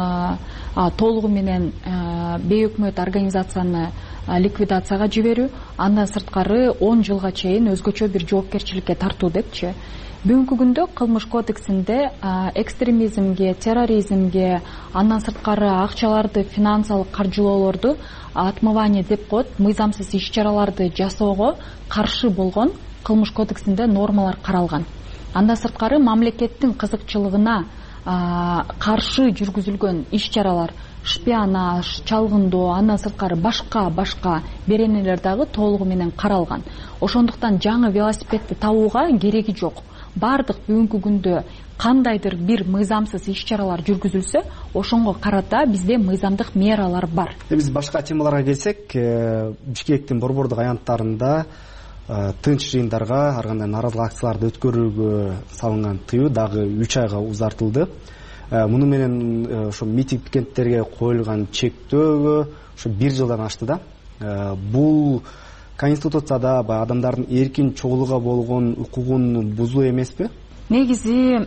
толугу менен бейөкмөт организацияны ликвидацияга жиберүү, андан сырткары 10 жылга чейин өзгөчө бир жоопкерчиликке тартуу депчи. Бүгүнкү күндө кылмыш кодексинде экстремизмге, терроризмге, андан сырткары акчаларды, финансылык каржылоолорду, отмывание деп коет, мыйзамсыз иш-чараларды жасоого каршы болгон кылмыш кодексинде нормалар каралган. Андан сырткары мамлекеттин кызыкчылыгына каршы жүргүзүлгөн иш-чаралар, шпионаж, чалгындоо, андан сырткары башка беренелер дагы толугу менен каралган. Ошондуктан жаңы велосипедди табууга кереги жок. Бардык бүгүнкү күндө кандайдыр бир мыйзамсыз иш-чаралар жүргүзүлсө, ошонго карата бизде мыйзамдык мералар бар. Биз башка темаларга келсек, Бишкектин борбордук аянттарында тынч жыйындарга, ар кандай нааразылык акцияларды өткөрүүгө салынган тыюу дагы 3 айга узартылды. Муну менен ошо митинг пикеттерге коюлган чектөөгө ошо 1 жылдан ашты да. Бул Конституцияда адамдардын эркин чогулууга болгон укугун бузуу эмеспи? Негизи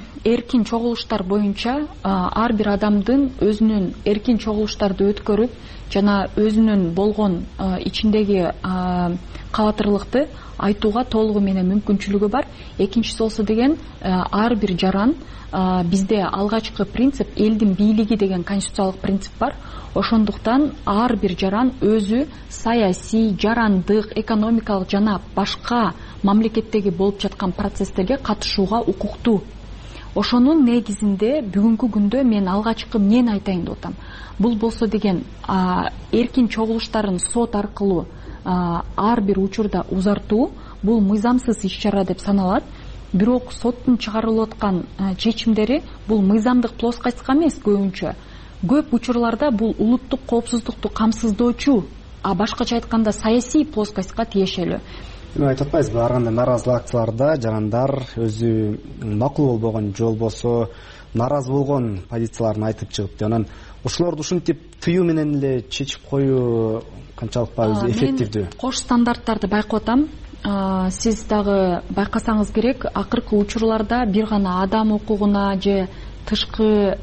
эркин чогулуштар боюнча ар бир адамдын өзүнүн эркин чогулуштарды өткөрүп жана өзүнүн болгон ичиндеги кабатырлыкты айтууга толугу менен мүмкүнчүлүгү бар. Экинчиси болсо деген ар бир жаран, бизде алгачкы принцип элдин бийлиги деген конституциялык принцип бар. Ошондуктан ар бир жаран өзү саясий, жарандык, экономикалык жана башка мамлекеттеги болуп жаткан процесстерге катышууга укуктуу. Ошонун негизинде бүгүнкү күндө мен алгачкы эмнени айтайын деп атам. Бул болсо деген эркин чогулуштарын сот аркылуу ар бир учурда узартуу бул мыйзамсыз иш-чара деп саналат. Бирок соттун чыгарылып аткан чечимдери бул мыйзамдык плоскостька эмес көбүнчө. Көп учурларда бул улуттук коопсуздукту камсыздоочу, башкача айтканда саясий плоскостька тиешелүү. Эми айтып атпайсызбы, ар кандай нааразылык акцияларда жарандар өзү макул болбогон же болбосо нааразы болгон позицияларын айтып чыгыптыр. Анан ошолорду ушинтип тыюу менен эле чечип коюу канчалык өзү эффективдүү? Мен кош стандарттарды байкап атам. Сиз дагы байкасаңыз керек, акыркы учурларда бир гана адам укугуна же тышкы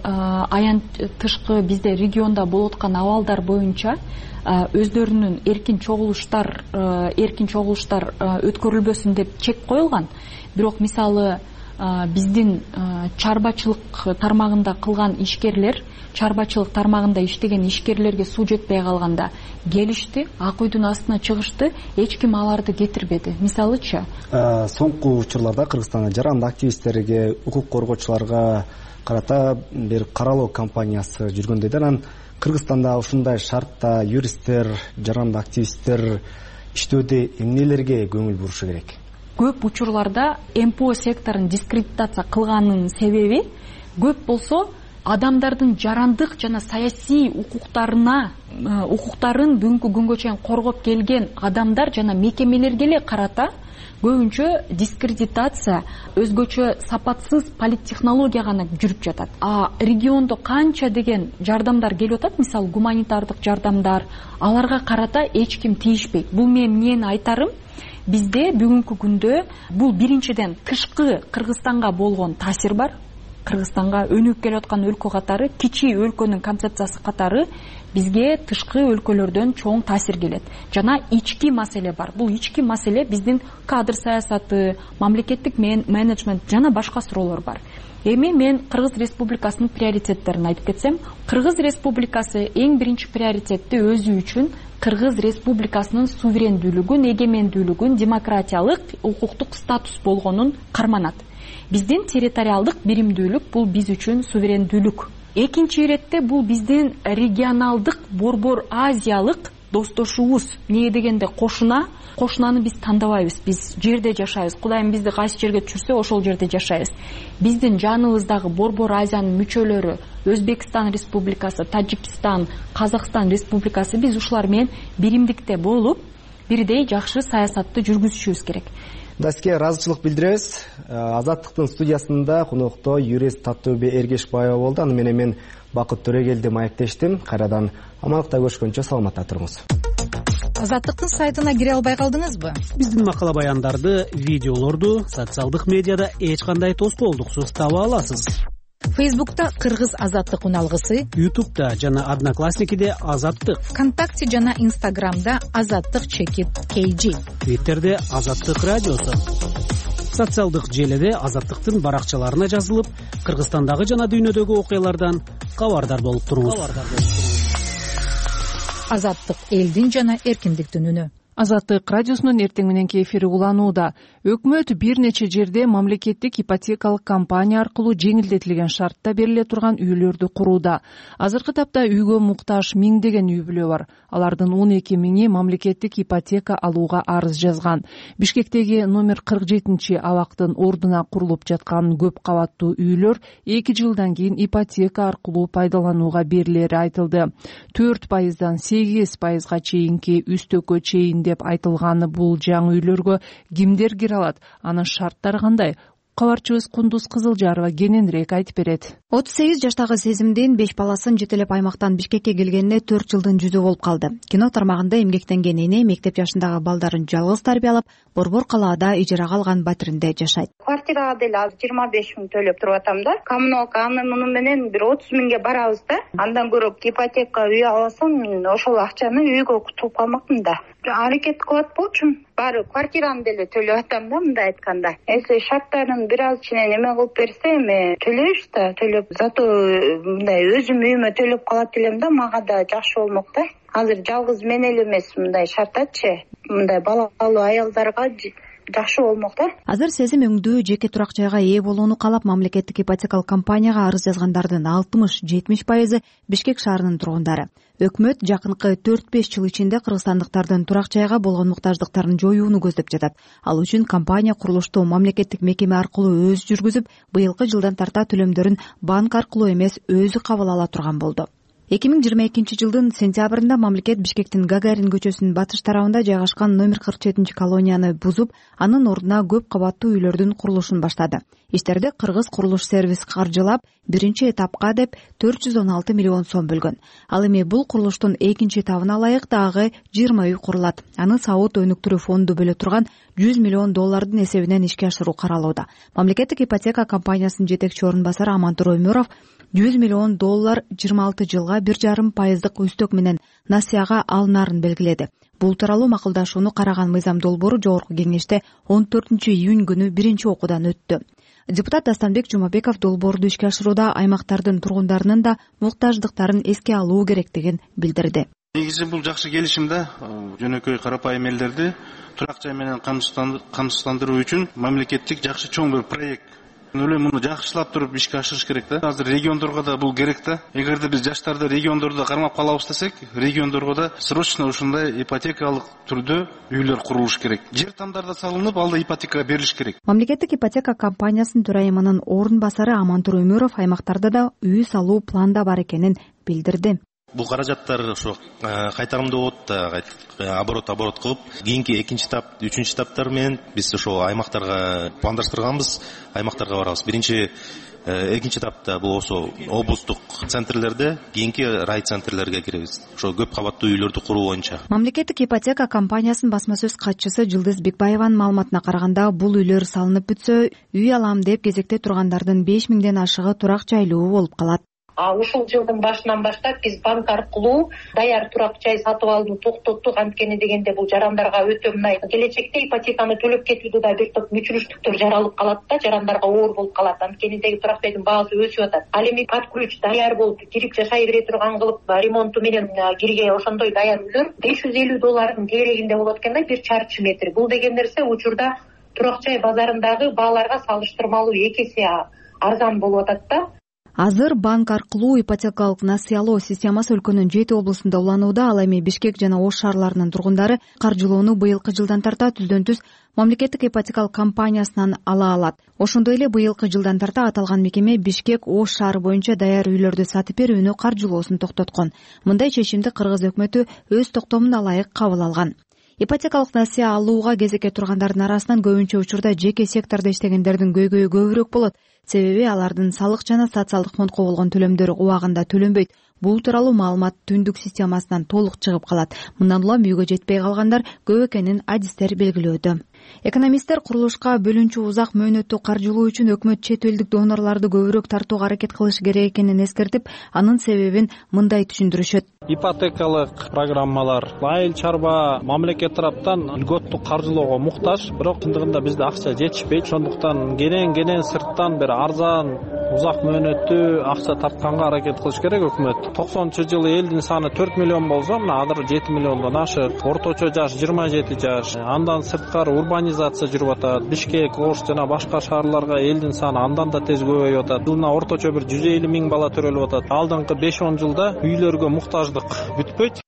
бизде региондо болуп аткан абалдар боюнча өздөрүнүн эркин чогулуштар өткөрүлбөсүн деп чек коюлган. Бирок мисалы биздин чарбачылык тармагында кылган ишкерлер, чарбачылык тармагында иштеген ишкерлерге суу жетпей калганда келишти, ак үйдүн астына чыгышты, эч ким аларды кетирбеди. Мисалычы, соңку учурларда Кыргызстанда жарандык активисттерге, укук коргоочуларга карата бир каралоо кампаниясы жүргөн дейт. Анан Кыргызстанда ушундай шартта юристтер, жарандык активисттер иштөөдө эмнелерге көңүл бурушу керек? Көп учурларда МПО секторун дискредитация кылганын себеби көп болсо адамдардын жарандык жана саясий укуктарын бүгүнкү күнгө чейин коргоп келген адамдар жана мекемелерге эле карата көбүнчө дискредитация, өзгөчө сапатсыз политтехнология гана жүрүп жатат. Региондо канча деген жардамдар келип атат, мисалы гуманитардык жардамдар, аларга карата эч ким тийишпейт. Бул менин айтарым, бизде бүгүнкү күндө бул биринчиден тышкы Кыргызстанга болгон таасир бар. Кыргызстанга өнүгүп келе аткан өлкө катары, кичи өлкөнүн концепциясы катары бизге тышкы өлкөлөрдөн чоң таасир келет. Жана ички маселе бар. Бул ички маселе биздин кадр саясаты, мамлекеттик менеджмент жана башка суроолор бар. Эми мен Кыргыз Республикасынын приоритеттерин айтып кетсем, Кыргыз Республикасы эң биринчи приоритетти өзү үчүн Кыргыз Республикасынын суверендүүлүгүн, эгемендүүлүгүн, демократиялык, укуктук статус болгонун карманат. Биздин территориалдык биримдүүлүк бул биз үчүн суверендүүлүк. Экинчи иретте бул биздин регионалдык борбор азиялык достошубуз. Эмне дегенде кошунаны биз тандабайбыз. Биз жерде жашайбыз. Кудайым бизди кайсы жерге түшүрсө ошол жерде жашайбыз. Биздин жаныбыздагы борбор азиянын мүчөлөрү Өзбекстан Республикасы, Тажикстан, Казакстан Республикасы, биз ушулар менен биримдикте болуп, бирдей жакшы саясатты жүргүзүшүбүз керек. Сизге ыраазычылык билдиребиз. Азаттыктын студиясында конокто юрист Татөбе Эргешбаева болду. Аны менен мен Бакыт Төрөгелди маектештим. Кайрадан амандыкта көрүшкөнчө саламатта туруңуз. Азаттыктын сайтына кире албай калдыңызбы? Биздин макала баяндарды, видеолорду социалдык медиада эч кандай тоскоолдуксуз таба аласыз. Фейсбукта Кыргыз Азаттык уналгысы, Ютубта жана Одноклассникиде Азаттык, ВКонтакте жана Инстаграмда Азаттык _KG, Твиттерде Азаттык радиосу. Социалдык желеде Азаттыктын баракчаларына жазылып, Кыргызстандагы жана дүйнөдөгү окуялардан кабардар болуп туруңуз. Азаттык элдин жана эркиндиктин үнү. Азаттык радиосунун эртең мененки эфири уланууда. Өкмөт бир нече жерде мамлекеттик ипотекалык компания аркылуу жеңилдетилген шартта бериле турган үйлөрдү курууда. Азыркы тапта үйгө муктаж миңдеген үй бүлө бар. Алардын 12 миңи мамлекеттик ипотека алууга арыз жазган. Бишкектеги номер 47 абактын ордуна курулуп жаткан көп кабаттуу үйлөр 2 жылдан кийин ипотека аркылуу пайдаланууга берилери айтылды. 4%дан 8%га чейинки үстөккө чейин деп айтылганы бул жаңы үйлөргө кимдер кире алат? Анын шарттары кандай? кабарчыбыз Кундуз Кызылжарова кененирээк айтып берет. 38 жаштагы Сезимдин 5 баласын жетелеп аймактан Бишкекке келгенине 4 жылдын жүзү болуп калды. Кино тармагында эмгектенген эне мектеп жашындагы балдарын жалгыз тарбиялап, Борбор калаада ижарага алган батиринде жашайт. Квартирага деле азыр 25 миң төлөп туруп атам да. Коммуналка аны муну менен бир 30 миңге барабыз да. Андан көрөп ипотека үй алсам, ошол акчаны үйгө тууп калмакмын да. Аракет кылат болчумун. Баары квартираны деле төлөп атам да, мындай айтканда. Если шарттарын бир аз ченен эме кылып берсе, эми төлөйбүз да, төлөп. Зато мындай өзүм үйүмө төлөп калат элем да, мага да жакшы болмок да. Азыр жалгыз мен эле эмес мындай шарттачы, мындай балалуу аялдарга жакшы болмок да. Азыр Сезим өңдүү жеке турак жайга ээ болууну каалап, мамлекеттик ипотекалык компанияга арыз жазгандардын 60-70% Бишкек шаарынын тургундары. Өкмөт жакынкы 4-5 жыл ичинде кыргызстандыктардын турак жайга болгон муктаждыктарын жоюуну көздөп жатат. Ал үчүн компания курулушту мамлекеттик мекеме аркылуу өзү жүргүзүп, быйылкы жылдан тарта төлөмдөрүн банк аркылуу эмес өзү кабыл ала турган болду. 2022 жылдын сентябрында мамлекет Бишкектин Гагарин көчөсүнүн батыш тарабында жайгашкан номер 47 колонияны бузуп, анын ордуна көп кабаттуу үйлөрдүн курулушун баштады. Иштерди Кыргыз курулуш сервис каржылап, биринчи этапка деп 416 миллион сом бөлгөн. Ал эми бул курулуштун экинчи этабына ылайык дагы 20 үй курулат. Аны саут өнүктүрүү фонду бөлө турган $100 миллион эсебинен ишке ашыруу каралууда. Мамлекеттик ипотека компаниясынын жетекчи орун басары Амантур Өмүров $100 миллион 26 жылга 1,5% үстөк менен насыяга алынарын белгиледи. Бул тууралуу макулдашууну караган мыйзам долбоору жогорку кеңеште 14-июнь күнү биринчи окуудан өттү. Депутат Дастанбек Жумабеков долбоорду ишке ашырууда аймактардын тургундарынын да муктаждыктарын эске алуу керектигин билдирди. Негизи бул жакшы келишим да, жөнөкөй карапайым элдерди турак жай менен камсыздандыруу үчүн мамлекеттик жакшы чоң бир проект. Эле муну жакшылап туруп ишке ашырыш керек да. Азыр региондорго да бул керек да. Эгерде биз жаштарды региондордо кармап калабыз десек, региондорго да срочно ушундай ипотекалык түрдө үйлөр курулуш керек. Жер тамдарда салынып, алда ипотека берилиш керек. Мамлекеттик ипотека компаниясынын төрайымынын орун басары Амантур Өмүров аймактарда да үй салуу планда бар экенин билдирди. Бул каражаттар ошо кайтарымдуу болот да, оборот кылып, кийинки экинчи этап, үчүнчү этаптар менен биз ошо аймактарга пландаштырганбыз, аймактарга барабыз. Биринчи экинчи этапта бул ошо облустук центрлерде, кийинки райцентрлерге киребиз. Ошо көп кабаттуу үйлөрдү куруу боюнча. Мамлекеттик ипотека компаниясынын басма сөз катчысы Жылдыз Бекбаеванын маалыматына караганда, бул үйлөр салынып бүтсө, үй алам деп кезекте тургандардын 5 миңден ашыгы турак жайлуу болуп калат. Ушул жылдын башынан баштап биз банк аркылуу даяр турак жай сатып алууну токтоттук. Анткени дегенде бул жарандарга өтө мындай келечекте ипотеканы төлөп кетүүдө да бир топ мүчүлүштүктөр жаралып калат да, жарандарга оор болуп калат. Анткени турак жайдын баасы өсүп атат. Ал эми под ключ даяр болуп кирип жашай бере турган кылып ремонту менен кирге ошондой даяр үйлөр $550 тейлегинде болот экен да, 1 чарчы метр. Бул деген нерсе учурда турак жай базарындагы бааларга салыштырмалуу 2 эсе арзан болуп атат да. Азыр банк аркылуу ипотекалык насыялоо системасы өлкөнүн 7 облусунда уланууда. Ал эми Бишкек жана Ош шаарларынын тургундары каржылоону быйылкы жылдан тарта түздөн-түз мамлекеттик ипотекалык компаниясынан ала алат. Ошондой эле быйылкы жылдан тарта аталган мекеме Бишкек Ош шаары боюнча даяр үйлөрдү сатып берүүнү каржылоосун токтоткон. Мындай чечимди Кыргыз өкмөтү өз токтомуна ылайык кабыл алган. Ипотекалык насыя алууга кезекке тургандардын арасынан көбүнчө учурда жеке сектордо иштегендердин көйгөйү көбүрөөк болот. Себеби алардын салык жана социалдык фондко болгон төлөмдөрү убагында төлөнбөйт. Бул тууралуу маалымат түндүк системасынан толук чыгып калат. Мындан улам үйгө жетпей калгандар көп экенин адистер белгилөөдө. Экономисттер курулушка бөлүнчү узак мөөнөттүү каржылоо үчүн өкмөт чет элдик донорлорду көбүрөөк тартууга аракет кылыш керек экенин эскертип, анын себебин мындай түшүндүрүшөт. Ипотекалык программалар айыл чарба мамлекет тараптан льготтук каржылоого муктаж, бирок чындыгында бизде акча жетишпейт. Ошондуктан кенен сырттан бир арзан узак мөөнөттүү акча тартканга аракет кылыш керек өкмөт. 90-жылы элдин саны 4 миллион болсо, мына азыр 7 миллиондон ашык. Орточо жаш 27 жаш. Андан сырткары урбанизация жүрүп атат. Бишкек, Ош жана башка шаарларга элдин саны андан да тез көбөйүп атат. Жылына орточо бир 150 миң бала төрөлүп атат. Алдыңкы 5-10 жылда үйлөргө муктаждык бүтпөйт.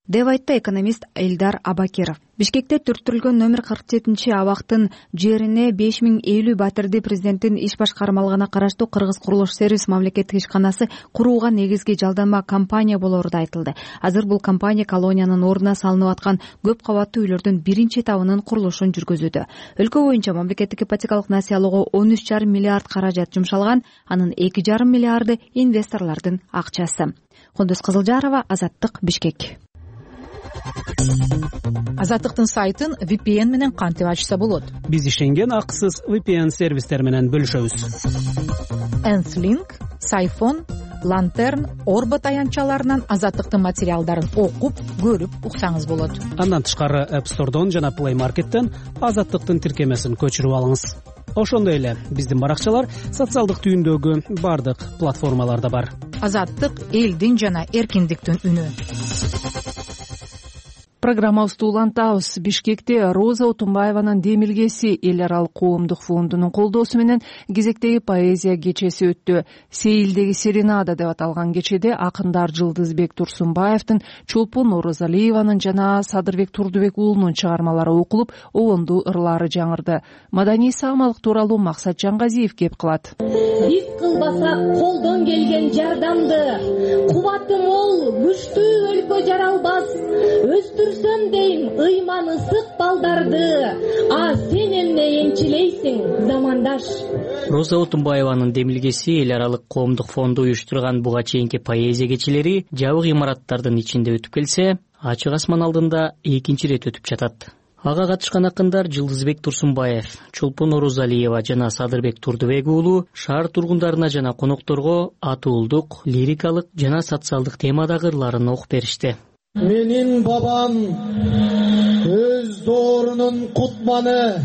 деп айтты экономист Элдар Абакиров. Бишкекте түрттүрүлгөн номер 47 абактын жерине 5050 батирди президенттин иш башкармалыгына караштуу Кыргыз курулуш сервис мамлекеттик ишканасы курууга негизги жалдама компания болору да айтылды. Азыр бул компания колониянын ордуна салынып аткан көп кабаттуу үйлөрдүн биринчи этабынын курулушун жүргүзүүдө. Өлкө боюнча мамлекеттик ипотекалык насыялоого 13,5 миллиард каражат жумшалган, анын 2,5 миллиарды инвесторлордун акчасы. Кондос Кызылжарова, Азаттык, Бишкек. Азаттыктын сайтын VPN менен кантип ачса болот? Биз ишенген акысыз VPN сервистер менен бөлүшөбүз. Nthink, Сайфон, Lantern, Орбо таянчаларынан Азаттыктын материалдарын окуп, көрүп уксаңыз болот. Андан тышкары App Store'дон жана Play Market'тен Азаттыктын тиркемесин көчүрүп алыңыз. Ошондой эле биздин баракчалар социалдык түйүндөгү бардык платформаларда бар. Азаттык элдин жана эркиндиктин үнү. Программабызды улантабыз. Бишкекте Роза Отунбаеванын демилгеси эл аралык коомдук фондунун колдоосу менен кезектеги поэзия кечеси өттү. Сейилдеги серенада деп аталган кечеде акындар Жылдызбек Турсунбаевдин, Чолпон Орозалиеванын жана Садырбек Турдубек уулунун чыгармалары окулуп, обондуу ырлары жаңырды. Маданий саамалык тууралуу Максат Жангазиев кеп кылат. Биз кылбасак колдон келген жардамды, кубаты мол, күчтүү өлкө жаралбас. Өстүрсөм дейм ыйман ысык балдарды, сен эмне энчилейсиң, замандаш. Роза Отунбаеванын демилгеси эл аралык коомдук фонду уюштурган буга чейинки поэзия кечелери жабык имараттардын ичинде өтүп келсе, ачык асман алдында экинчи ирет өтүп жатат. Ага катышкан акындар Жылдызбек Турсунбаев, Чолпон Орозалиева жана Садырбек Турдубек уулу шаар тургундарына жана конокторго атуулдук, лирикалык жана социалдык темадагы ырларын окуп беришти. Менин бабам өз доорунун кутманы,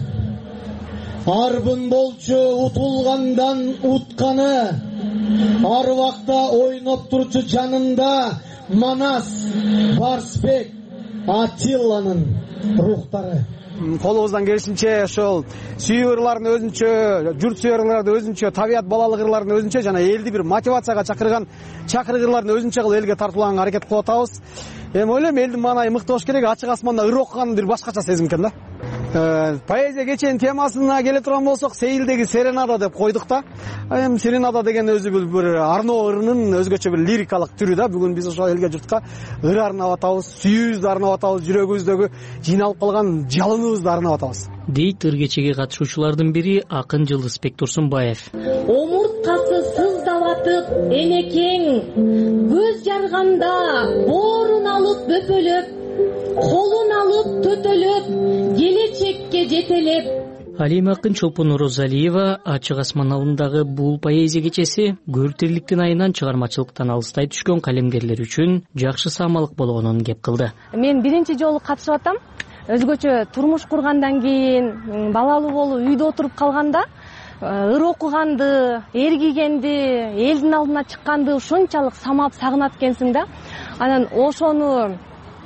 арбын болчу утулгандан утканы, ар убакта ойноп турчу жанында Манас, Барсбек, Атилланын рухтары. Колубуздан келишинче ошол сүйүү ырларын өзүнчө, журт сүйүү ырларды өзүнчө, табият балалык ырларын өзүнчө жана элди бир мотивацияга чакыргырларын өзүнчө кылып элге тартуулаганга аракет кылып атабыз. Эми ойлойм элдин маанайы мыкты болуш керек, ачык асманда ыр окуган бир башкача сезим экен да. Поэзия кеченин темасына келе турган болсок, Сейилдеги серенада деп койдук да. Эми серенада деген өзү бир арноо ырынын өзгөчө бир лирикалык түрү да. Бүгүн биз ошол элге журтка ыр арнап атабыз, сүйүүбүздү арнап атабыз, жүрөгүбүздөгү жыйналып калган жалыныбызды арнап атабыз. Дейт ыр кечеге катышуучулардын бири акын Жылдызбек Турсунбаев. Омурткасы сыздап атып, энекең, көз жарганда боорун алып бөпөлөп, колун алып төтөлөп, келечекке жетелеп. Алим акын Чолпон Орозалиева ачык асман алдындагы бул поэзия кечеси көр тирликтин айынан чыгармачылыктан алыстай түшкөн калемгерлер үчүн жакшы саамалык болгонун кеп кылды. Мен биринчи жолу катышып атам. Өзгөчө турмуш кургандан кийин, балалуу болуп үйдө отуруп калганда, ыр окуганды, эргигенди, элдин алдына чыкканды ушунчалык самап сагынат экенсиң да. Анан ошону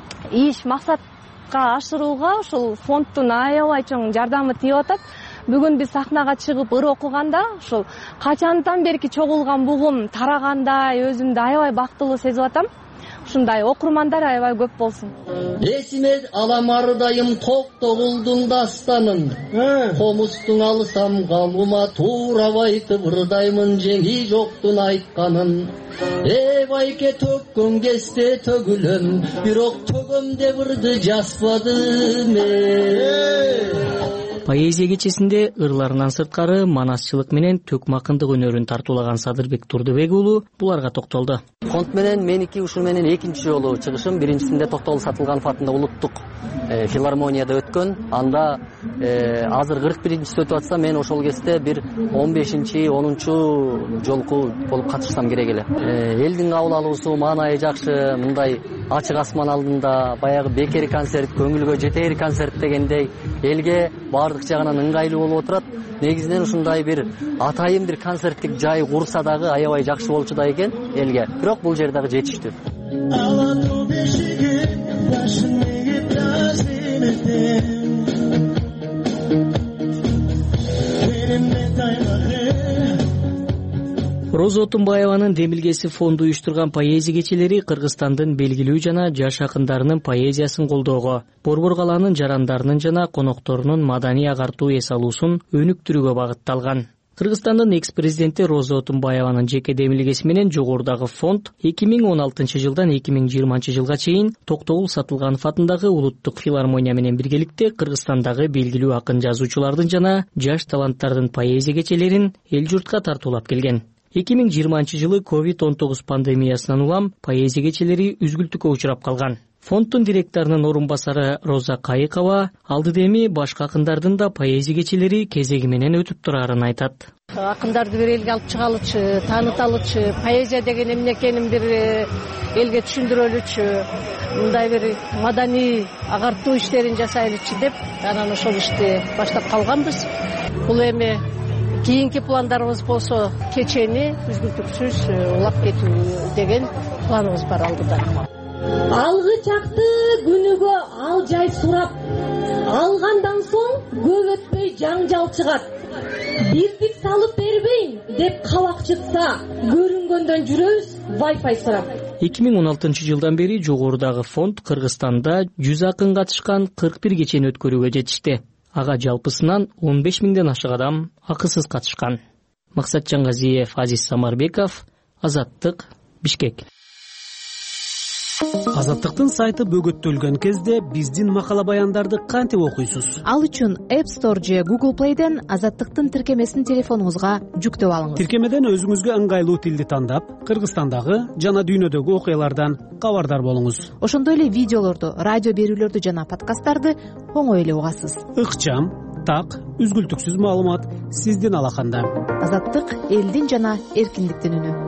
максатка ашырууга ушул фонддун аябай чоң жардамы тийип атат. Бүгүн биз сахнага чыгып ыр окуганда, ушул качандан берки чогулган бугум тарагандай өзүмдү аябай бактылуу сезип атам. Ушундай окурмандар аябай көп болсун. Эсиме алам ардайым Токтогулдун дастанын, комустун алсам калыма туурап айтып ырдаймын жеңи жоктун айтканын. Байке төккөн кезде төгүлөм, бирок төгөм деп ырды жазбадым. Поэзия кечесинде ырларынан сырткары манасчылык менен төкмакындык өнөрүн тартуулаган Садырбек Турдубек уулу буларга токтолду. Фонд менен меники ушул менен экинчи жолу чыгышым. Биринчисинде Токтогул Сатылганов атындагы улуттук филармонияда өткөн. Анда азыр 41-чиси өтүп атса, мен ошол кезде бир 15-10 жолку болуп катышсам керек эле. Элдин кабыл алуусу маанайы жакшы, мындай ачык асман алдында баягы бекер концерт, көңүлгө жетер концерт дегендей элге бардык жагынан ыңгайлуу болуп отурат. Негизинен ушундай бир атайын бир концерттик жай курса дагы аябай жакшы болчу да экен элге. Бирок бул жер дагы жетиштүү. Роза Отунбаеванын демилгеси фонду уюштурган поэзия кечелери Кыргызстандын белгилүү жана жаш акындарынын поэзиясын колдоого, Борбор калаанын жарандарынын жана конокторунун маданий агартуу эс алуусун өнүктүрүүгө багытталган. Кыргызстандын экс-президенти Роза Отунбаеванын жеке демилгеси менен жогорудагы фонд 2016 жылдан 2020 жылга чейин Токтогул Сатылганов атындагы улуттук филармония менен биргеликте Кыргызстандагы белгилүү акын жазуучулардын жана жаш таланттардын поэзия кечелерин эл журтка тартуулап келген. 2020 жылы COVID-19 пандемиясынан улам поэзия кечелери үзгүлтүккө учурап калган. Фонддун директорунун орун басары Роза Кайыкова алдыдеми башка акындардын да поэзия кечелери кезеги менен өтүп турарын айтат. Акындарды бир элге алып чыгалычы, тааныталычы, поэзия деген эмне экенин бир элге түшүндүрөлүчү, мындай бир маданий агартуу иштерин жасайлычы деп анан ошол ишти баштап калганбыз. Бул эми кийинки пландарыбыз болсо кечени үзгүлтүксүз улап кетүү деген планыбыз бар алдыда. Алгы чакты күнүгө ал жай сурап, алгандан соң көп өтпөй жаңжал чыгат. Бирдик салып бербейм деп кабак чыкса, көрүнгөндөн жүрөбүз Wi-Fi сурап. 2016 жылдан бери жогорудагы фонд Кыргызстанда 100 акын катышкан 41 кечени өткөрүүгө жетишти. Ага жалпысынан 15 миңден ашык адам акысыз катышкан. Максатжан Газиев, Азиз Самарбеков, Азаттык, Бишкек. Азаттыктын сайты бөгөттөлгөн кезде биздин макала баяндарды кантип окуйсуз? Ал үчүн App Store же Google Play'ден Азаттыктын тиркемесин телефонуңузга жүктөп алыңыз. Тиркемеден өзүңүзгө ыңгайлуу тилди тандап, Кыргызстандагы жана дүйнөдөгү окуялардан кабардар болуңуз. Ошондой эле видеолорду, радио берүүлөрдү жана подкасттарды оңой эле угасыз. Ыкчам, так, үзгүлтүксүз маалымат сиздин алаканда. Азаттык элдин жана эркиндиктин үнү.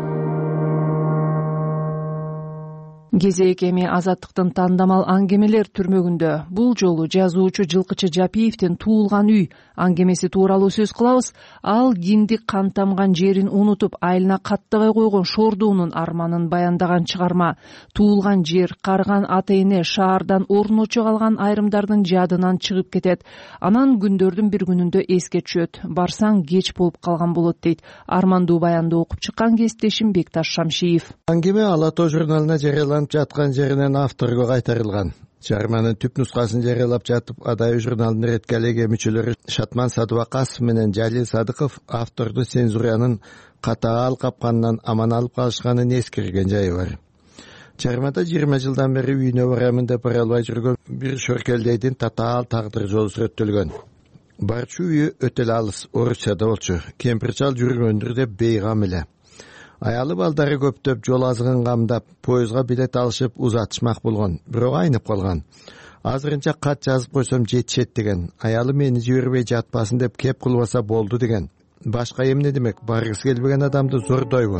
Кезек эми Азаттыктын тандамал аңгемелер түрмөгүндө. Бул жолу жазуучу Жылкычы Жапиевдин Туулган үй аңгемеси тууралуу сөз кылабыз. Ал киндик кан тамган жерин унутуп, айылына каттабай койгон шордуунун арманын баяндаган чыгарма. Туулган жер, карган ата-эне, шаардан орночо калган айрымдардын жадынан чыгып кетет. Анан күндөрдүн бир күнүндө эске түшөт. Барсаң кеч болуп калган болот дейт. Армандуу баянды окуп чыккан кесиптешим Бекташ Шамшиев. Аңгеме Ала Тоо журналына жарыяланып жаткан жеринен авторго кайтарылган. Чыгарманын түп нускасын жарыялап жатып, Адай журналынын редакциялык мүчөлөрү Шатман Садыбакасов менен Жалил Садыков авторду цензуранын катаал капканынан аман алып калышканын эскерген жайы бар. Чыгармада 20 жылдан бери үйүнө барамын деп бара албай жүргөн бир шөркелдейдин татаал тагдыр жолу сүрөттөлгөн. Барчу үйү өтө эле алыс, Орусияда болчу. Кемпирчал жүргөндүр деп бейгам эле. Аялы балдары көптөп жол азыгын камдап, поездга билет алышып узатышмак болгон, бирок айнып калган. Азырынча кат жазып койсом жетишет деген. Аялы мени жибербей жатпасын деп кеп кылбаса болду деген. Башка эмне демек, баргысы келбеген адамды зордойбу?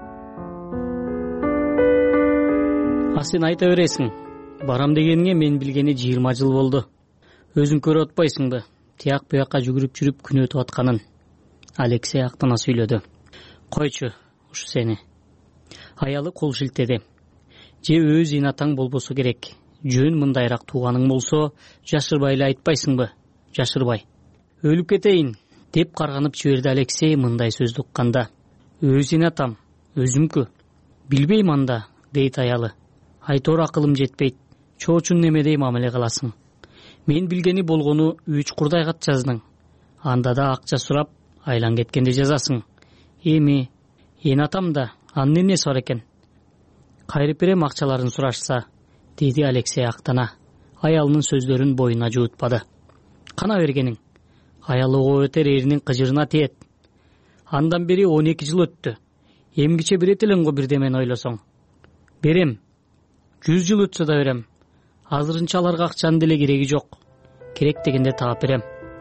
Сен айта бересиң. Барам дегениңе мен билгени 20 жыл болду. Өзүң көрүп атпайсыңбы? Тияк буякка жүгүрүп жүрүп күн өтүп атканын. Алексей актана сүйлөдү. Койчу, ушу сени. Аялы кол шилтеди. Же өз инатаң болбосо керек. Жөн мындайраак тууганың болсо, жашырбай эле айтпайсыңбы? Жашырбай. Өлүп кетейин деп карганып жиберди Алексей мындай сөздү укканда. Өз инатам, өзүмкү. Билбейм анда, дейт аялы. Айтор акылым жетпейт. Чоочун немедей мамиле кыласың. Мен билгени болгону 3 курдай кат жаздың. Анда да акча сурап, айлан кеткенде жазасың. Эми инатам да анын эмнеси бар экен? Кайрып берем акчаларын сурашса, деди Алексей актана. Аялынын сөздөрүн боюна жуутпады. Кана бергениң? Аялы ого өтер эринин кыжырына тиет. Андан бери 12 жыл өттү. Эмгиче берет элең го бирдемени ойлосоң. Берем. 100 жыл өтсө да берем. Азырынча аларга акчанын деле кереги жок. Керек дегенде таап берем.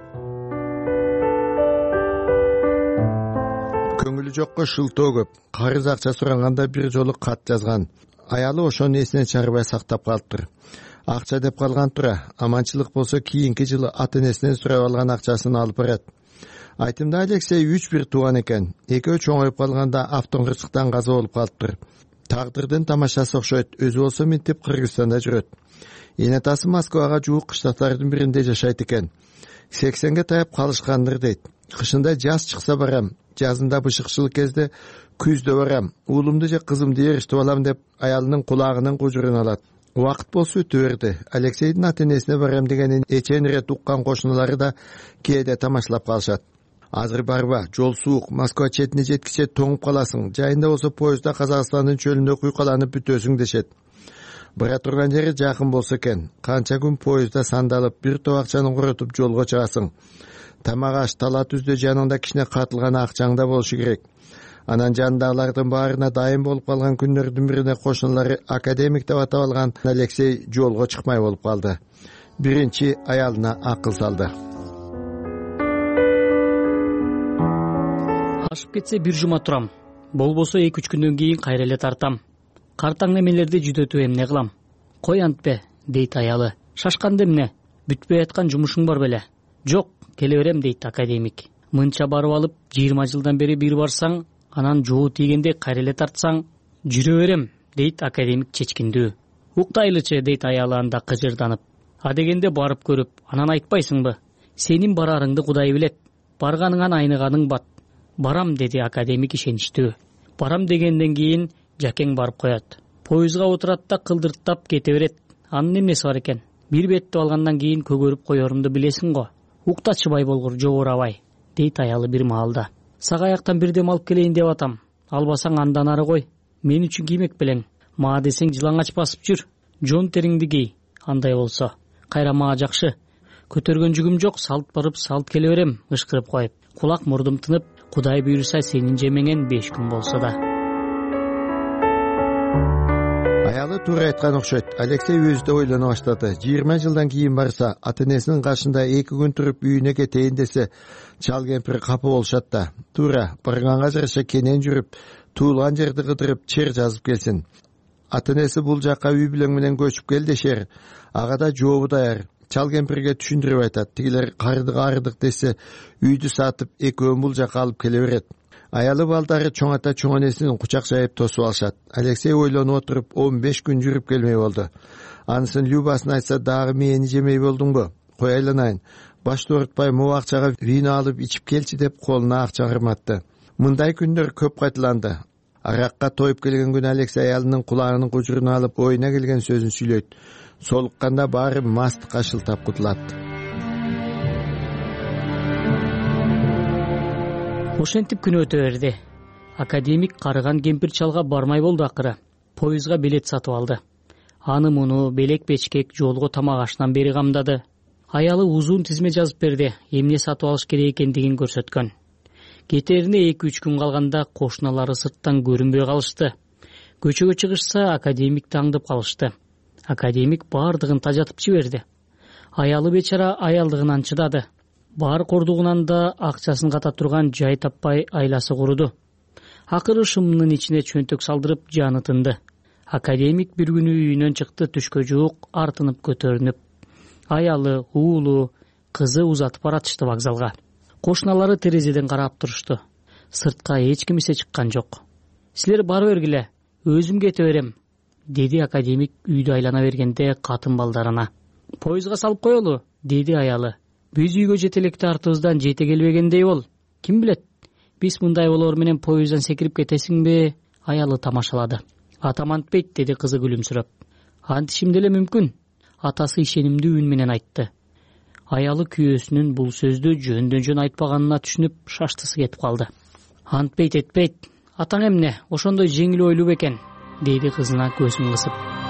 Көңүлү жокко шылтоо көп. Карыз акча сураганда бир жолу кат жазган. Аялы ошону эсинен чыгарбай сактап калыптыр. Акча деп калган тура, аманчылык болсо кийинки жылы ата-энесинен сурап алган акчасын алып барат. Айтымда Алексей 3 тууган экен. Экөө чоңоюп калганда автоңгырчыктан каза болуп калыптыр. Тагдырдын тамашасы окшойт. Өзү болсо минтип Кыргызстанда жүрөт. Энатасы Москвага жуук кыштактардын биринде жашайт экен. 80ге таяп калышкандыр дейт. Кышында жаз чыкса барам. жазында бышыкчыл кезде күздө барам, уулумду же кызымды ээрчитип алам деп аялынын кулагынын кужурун алат. Убакыт болсо өтө берди. Алексейдин ата-энесине барам дегенин эчен ирет уккан кошуналары да кээде тамашалап калышат. Азыр барба, жол суук, Москва четине жеткиче тоңуп каласың, жайында болсо поездда Казакстандын чөлүндө куйкаланып бүтөсүң дешет. Бара турган жери жакын болсо экен, канча күн поездда сандалып, бир топ акчаны коротуп жолго чыгасың. Тамак аш, тала түздө жаныңда кичине катылган акчаң да болушу керек. Анан жанындагылардын баарына дайым болуп калган күндөрдүн биринде кошуналары академик деп атап алган Алексей жолго чыкмай болуп калды. Биринчи аялына акыл салды. Ашып кетсе бир жума турам. Болбосо 2-3 күндөн кийин кайра эле тартам. Картаң немелерди жүдөтүп эмне кылам? Кой антпе, дейт аялы. Шашканда эмне? Бүтпөй аткан жумушуң бар беле? Жок, келе берем, дейт академик. Мынча барып алып 20 жылдан бери бир барсаң, анан жоо тийгенде кайра эле тартсаң, жүрө берем, дейт академик чечкиндүү. Уктайлычы, дейт аялы анда кыжырданып. А дегенде барып көрүп, анан айтпайсыңбы? Сенин барарыңды Кудай билет. Барганыңан айныганың бат. Барам, деди академик ишеничтүү. Барам дегенден кийин жакең барып коет. Поездга отурат да кылдырттап кете берет. Анын эмнеси бар экен? Бир беттип алгандан кийин көгөрүп коерумду билесиң го. Уктачыбай болгур, жоорабай, дейт аялы бир маалда. Сага аяктан бир дем алып келейин деп атам. Албасаң андан ары кой. Мен үчүн киймек белең. Мага десең жылаңач басып жүр. Жон териңди кий. Андай болсо. Кайра мага жакшы. Көтөргөн жүгүм жок, салт барып, салт келе берем, ышкырып коюп. Кулак мурдум тынып, Кудай буйруса сенин жемеңен 5 күн болсо да. Аялы туура айткан окшойт. Алексей өзү да ойлоно баштады. 20 жылдан кийин барса, ата-энесинин каршында 2 күн туруп үйүнө кетейин десе, чал кемпир капа болушат да. Туура, барганга жараша кенен жүрүп, туулган жерди кыдырып, чер жазып келсин. Ата-энеси бул жакка үй бүлөң менен көчүп кел дешер. Ага да жообу даяр. Чал кемпирге түшүндүрүп айтат. Тигилер кардык десе, үйдү сатып экөөнү бул жакка алып келе берет. Аялы балдары чоң ата чоң энесин кучак жайып тосуп алышат. Алексей ойлонуп отуруп 15 күн жүрүп келмей болду. Анысын Любасын айтса дагы мени жемей болдуңбу? Кой айланайын. Башты оорутпай могу акчага вино алып ичип келчи деп колуна акча кырматты. Мындай күндөр көп кайталанды. Аракка тоюп келген күн Алексей аялынын кулагынын кужурун алып оюна келген сөзүн сүйлөйт. Солукканда баары мастыкка шылтап кутулат. Ошентип күн өтө берди. Академик карыган кемпир чалга бармай болду акыры. Поездга билет сатып алды. Аны муну белек бечкек жолго тамак ашынан бери камдады. Аялы узун тизме жазып берди, эмне сатып алыш керек экендигин көрсөткөн. Кетерине 2-3 күн калганда кошуналары сырттан көрүнбөй калышты. Көчөгө чыгышса академикти аңдып калышты. Академик бардыгын тажатып жиберди. Аялы бечара аялдыгынан чыдады. Бар кордугунан да акчасын ката турган жай таппай айласы куруду. Акыры шымынын ичине чөнтөк салдырып жаны тынды. Академик бир күнү үйүнөн чыкты түшкө жуук, артынып көтөрүнүп. Аялы, уулу, кызы узатып баратышты вокзалга. Кошуналары терезеден карап турушту. Сыртка эч ким эсе чыккан жок. Силер бара бергиле, өзүм кете берем, деди академик үйдү айлана бергенде катын балдарына. Поездга салып коелу, деди аялы. Биз үйгө жете электе артыбыздан жете келбегендей бол. Ким билет? Биз мындай болор менен поезддан секирип кетесиңби? Аялы тамашалады. Атам антпейт, деди кызы күлүмсүрөп. Антишим деле мүмкүн. Атасы ишенимдүү үн менен айтты. Аялы күйөөсүнүн бул сөздү жөндөн жөн айтпаганына түшүнүп шаштысы кетип калды. Антпейт этпейт. Атаң эмне? Ошондой жеңил ойлуу бекен, деди кызына көзүн кысып.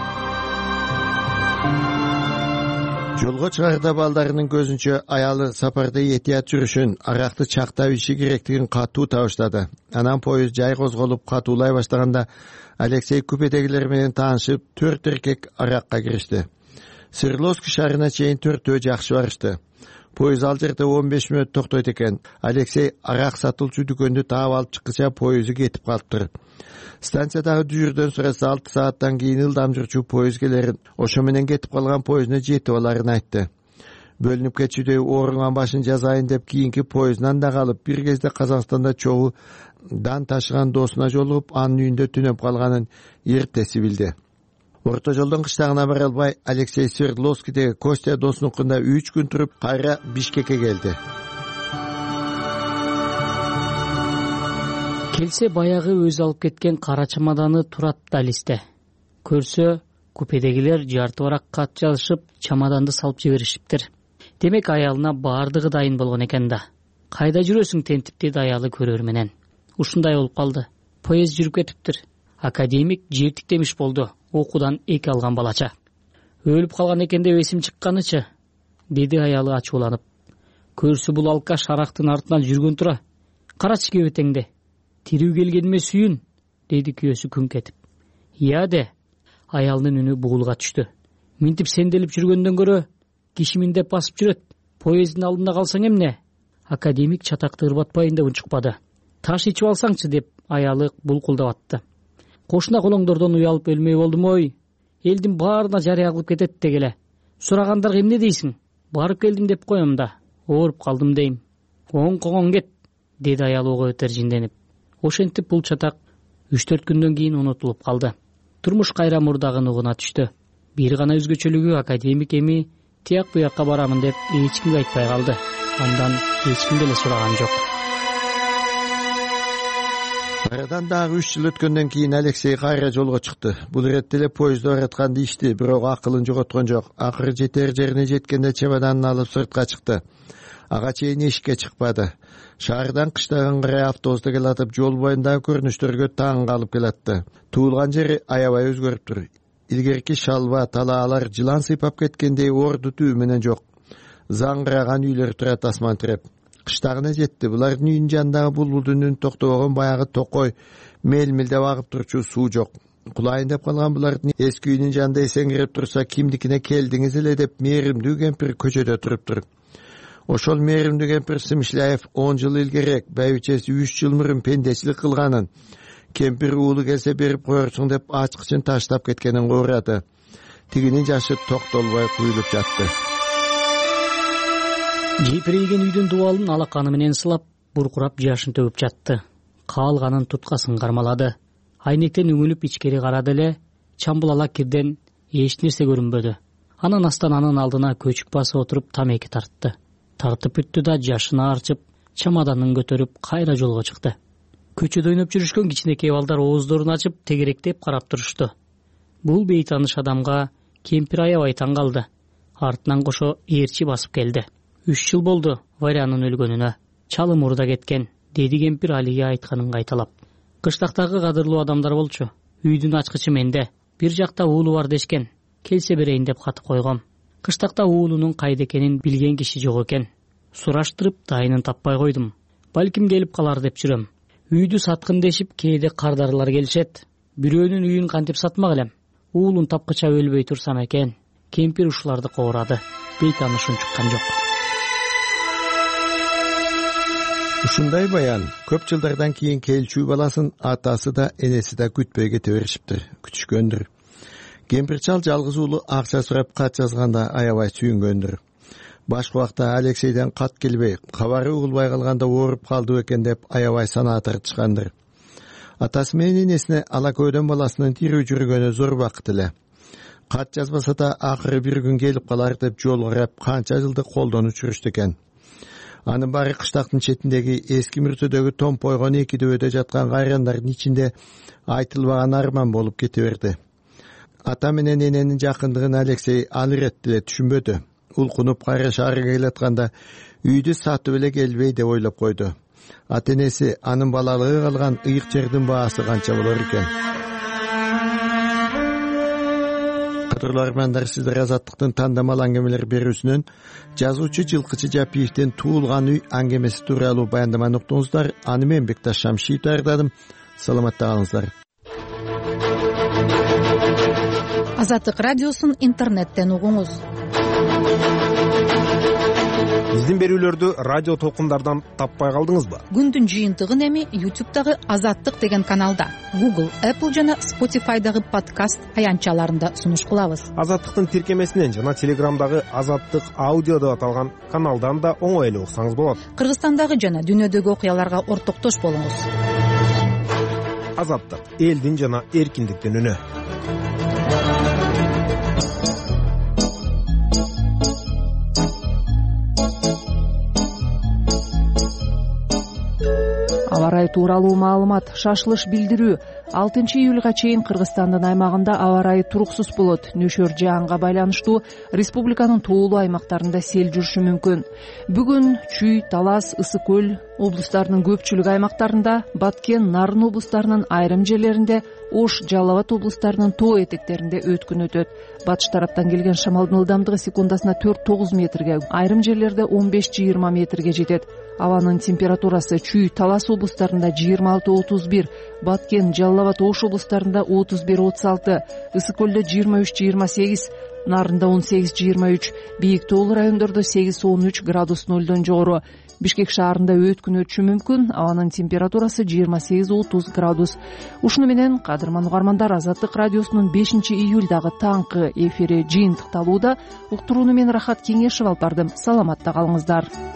Жолго чыгарда балдарынын көзүнчө аялы сапарда этият жүрүшүн, аракты чактап ичи керектигин катуу табыштады. Анан поезд жай козголуп катуулай баштаганда Алексей купедегилер менен таанышып 4 эркек аракка киришти. Свердловский шаарына чейин 4-төө жакшы барышты. Поезд ал жерде 15 мүнөт токтойт экен. Алексей арак сатылчу дүкөндү таап алып чыккыча поезду кетип калыптыр. Станциядагы дүйүрдөн сураса 6 сааттан кийин ылдам жүрчү поезд келерин, ошо менен кетип калган поездуна жетип аларын айтты. Бөлүнүп кетчүдөй ооруган башын жазайын деп кийинки поезддан да калып, бир кезде Казакстанда чогуу дан ташыган досуна жолугуп, анын үйүндө түнөп калганын эртеси билди. Орто жолдон кыштагына бара албай, Алексей Свердловскийдеги Костя досунукунда 3 күн туруп, кайра Бишкекке келди. келсе баягы өзү алып кеткен кара чамаданы турат далисте. Көрсө купедегилер жарты барак кат жазышып чамаданды салып жиберишиптир. Демек аялына баардыгы дайын болгон экен да. Кайда жүрөсүң тентип деди аялы көрөр менен. Ушундай болуп калды. Поезд жүрүп кетиптир. Академик жер тиктемиш болду. Окуудан эки алган балача. Өлүп калган экен деп эсим чыкканычы, деди аялы ачууланып. Көрсө бул алкаш арактын артынан жүргөн тура. Карачы кебетеңди. Тирүү келгениме сүйүн, деди күйөөсү күңк этип. Ия де. Аялдын үнү бугулга түштү. Минтип сенделип жүргөндөн көрө киши миндеп басып жүрөт. Поездин алдында калсаң эмне? Академик чатакты ырбатпайын деп унчукпады. Таш ичип алсаңчы деп аялы булкулдап атты. Кошуна колоңдордон уялып өлмөй болдум ой. Элдин баарына жарыя кылып кетет дегеле. Сурагандарга эмне дейсиң? Барып келдим деп коем да. Ооруп калдым дейм. Оң когоң кет, деди аялы ого бетер жинденип. Ошентип бул чатак 3-4 күндөн кийин унутулуп калды. Турмуш кайра мурдагы угуна түштү. Бир гана өзгөчөлүгү академик эми тияк буякка барамын деп эч кимге айтпай калды. Андан эч ким деле сураган жок. Арадан дагы 3 жыл өткөндөн кийин Алексей кайра жолго чыкты. Бул иретте эле поездде бараткан дишти, бирок акылын жоготкон жок. Акыры жетер жерине жеткенде чемоданын алып сыртка чыкты. Ага чейин эшикке чыкпады. Шаардан кыштаган карай автобуста келатып, жол боюндагы көрүнүштөргө таң калып келатты. Туулган жери аябай өзгөрүптүр. Илгерки шалба, талаалар жылан сыйпап кеткендей орду түү менен жок. Заңгыраган үйлөр турат асман тиреп. Кыштагына жетти. Булардын үйүнүн жанындагы булбулдун үнү токтобогон баягы токой мелмилдеп агып турчу суу жок. Кулайын деп калган булардын эски үйүнүн жанында эсеңгирип турса, кимдикине келдиңиз эле деп мээримдүү кемпир көчөдө туруптур. Ошол мээримдүү кемпир Сымышляев 10 жыл илгерек байбичеси 3 жыл мурун пендечилик кылганын, кемпир уулу келсе берип коерсуң деп ачкычын таштап кеткенин уурады. Тигинин жашы токтолбой куюлуп жатты. Жепирейген үйдүн дубалын алаканы менен сылап, буркурап жашын төгүп жатты. Каалганын туткасын кармалады. Айнектен үңүлүп ичкери карады эле, чамбулала кирден эч нерсе көрүнбөдү. Анан астананын алдына көчүк басып отуруп тамеки тартты. Тартып бүттү да жашына арчып, чамаданын көтөрүп кайра жолго чыкты. Көчөдө ойноп жүрүшкөн кичинекей балдар ооздорун ачып тегеректеп карап турушту. Бул бейтаныш адамга кемпир аябай таң калды. Артынан кошо ээрчи басып келди. 3 жыл болду Варянын өлгөнүнө. Чалым урда кеткен, деди кемпир Алиге айтканын кайталап. Кыштактагы кадырлуу адамдар болчу. Үйдүн ачкычы менде. Бир жакта уулу бар дешкен. Келсе берейин деп кат койгом. Кыштакта уулунун кайда экенин билген киши жок экен. Сураштырып дайынын таппай койдум. Балким келип калар деп жүрөм. Үйдү саткын дешип кээде кардарылар келишет. Бирөөнүн үйүн кантип сатмак элем? Уулун тапкыча өлбөй турсам экен. Кемпир ушуларды коорады. Бейтанышын чыккан жок. Ушундай баян көп жылдардан кийин келчүү баласын атасы да энеси да күтпөй кете беришиптир, күтүшкөндүр. Кемпир чал жалгыз уулу акча сурап кат жазганда аябай сүйүнгөндүр. Башка убакта Алексейден кат келбей, кабары угулбай калганда ооруп калды экен деп аябай санаа тартышкандыр. Атасы менен энесине ала көөдөн баласынын тирүү жүргөнү зор бакыт эле. Кат жазбаса да акыры бир күн келип калар деп жол карап канча жылдык колдон учурушты экен. Анын баары кыштактын четиндеги эски мүртөдөгү томпойгон эки дөбөдө жаткан кайрандардын ичинде айтылбаган арман болуп кете берди. Ата менен эненин жакындыгын Алексей ал иретте эле түшүнбөдү. Улкунуп кайра шаарга келатканда үйдү сатып эле келбей деп ойлоп койду. Ата энеси анын балалыгы калган ыйык жердин баасы канча болор экен. Кадырлуу армандар, сиздер Азаттыктын тандамал аңгемелер берүүсүнөн жазуучу Жылкычы Жапиевдин Туулган үй аңгемеси тууралуу баяндаманы уктуңуздар. Аны мен Бекташ Шамшиев даярдадым. Саламатта калыңыздар. Азаттык радиосун интернеттен угуңуз. Биздин берүүлөрдү радио толкундардан таппай калдыңызбы? Күндүн жыйынтыгын эми YouTube'дагы Азаттык деген каналда, Google, Apple жана Spotify'дагы подкаст аянтчаларында сунуш кылабыз. Азаттыктын тиркемесинен жана Телеграмдагы Азаттык аудио деп аталган каналдан да оңой эле уксаңыз болот. Кыргызстандагы жана дүйнөдөгү окуяларга ортоктош болуңуз. Азаттык, элдин жана эркиндиктин үнү. Аба ырайы тууралуу маалымат. Шашылыш билдирүү. 6-июлга чейин Кыргызстандын аймагында аба ырайы туруксуз болот. Нөшөр жаанга байланыштуу республиканын тоолуу аймактарында сел жүрүшү мүмкүн. Бүгүн Чүй, Талас, Ысык көл облустарынын көпчүлүк аймактарында, Баткен, Нарын облустарынын айрым жерлеринде, Ош, Жалал Абад облустарынын тоо этектеринде өткүн өтөт. Батыш тараптан келген шамалдын ылдамдыгы секундасына 4-9 метрге, айрым жерлерде 15-20 метрге жетет. Абанын температурасы Чүй, Талас облустарында 26-31, Баткен, Жалал Абад, Ош облустарында 31-36, Ысык көлдө 23-28, Нарында 18-23, бийик тоолуу райондордо 8-13 градус нөлдөн жогору. Бишкек шаарында өткүн өтүшү мүмкүн. Абанын температурасы 28-30 градус. Ушуну менен кадырман угармандар, Азаттык радиосунун 5-июлдагы таңкы эфири жыйынтыкталууда. Уктурууну мен Рахат Кеңешев алып бардым. Саламатта калыңыздар.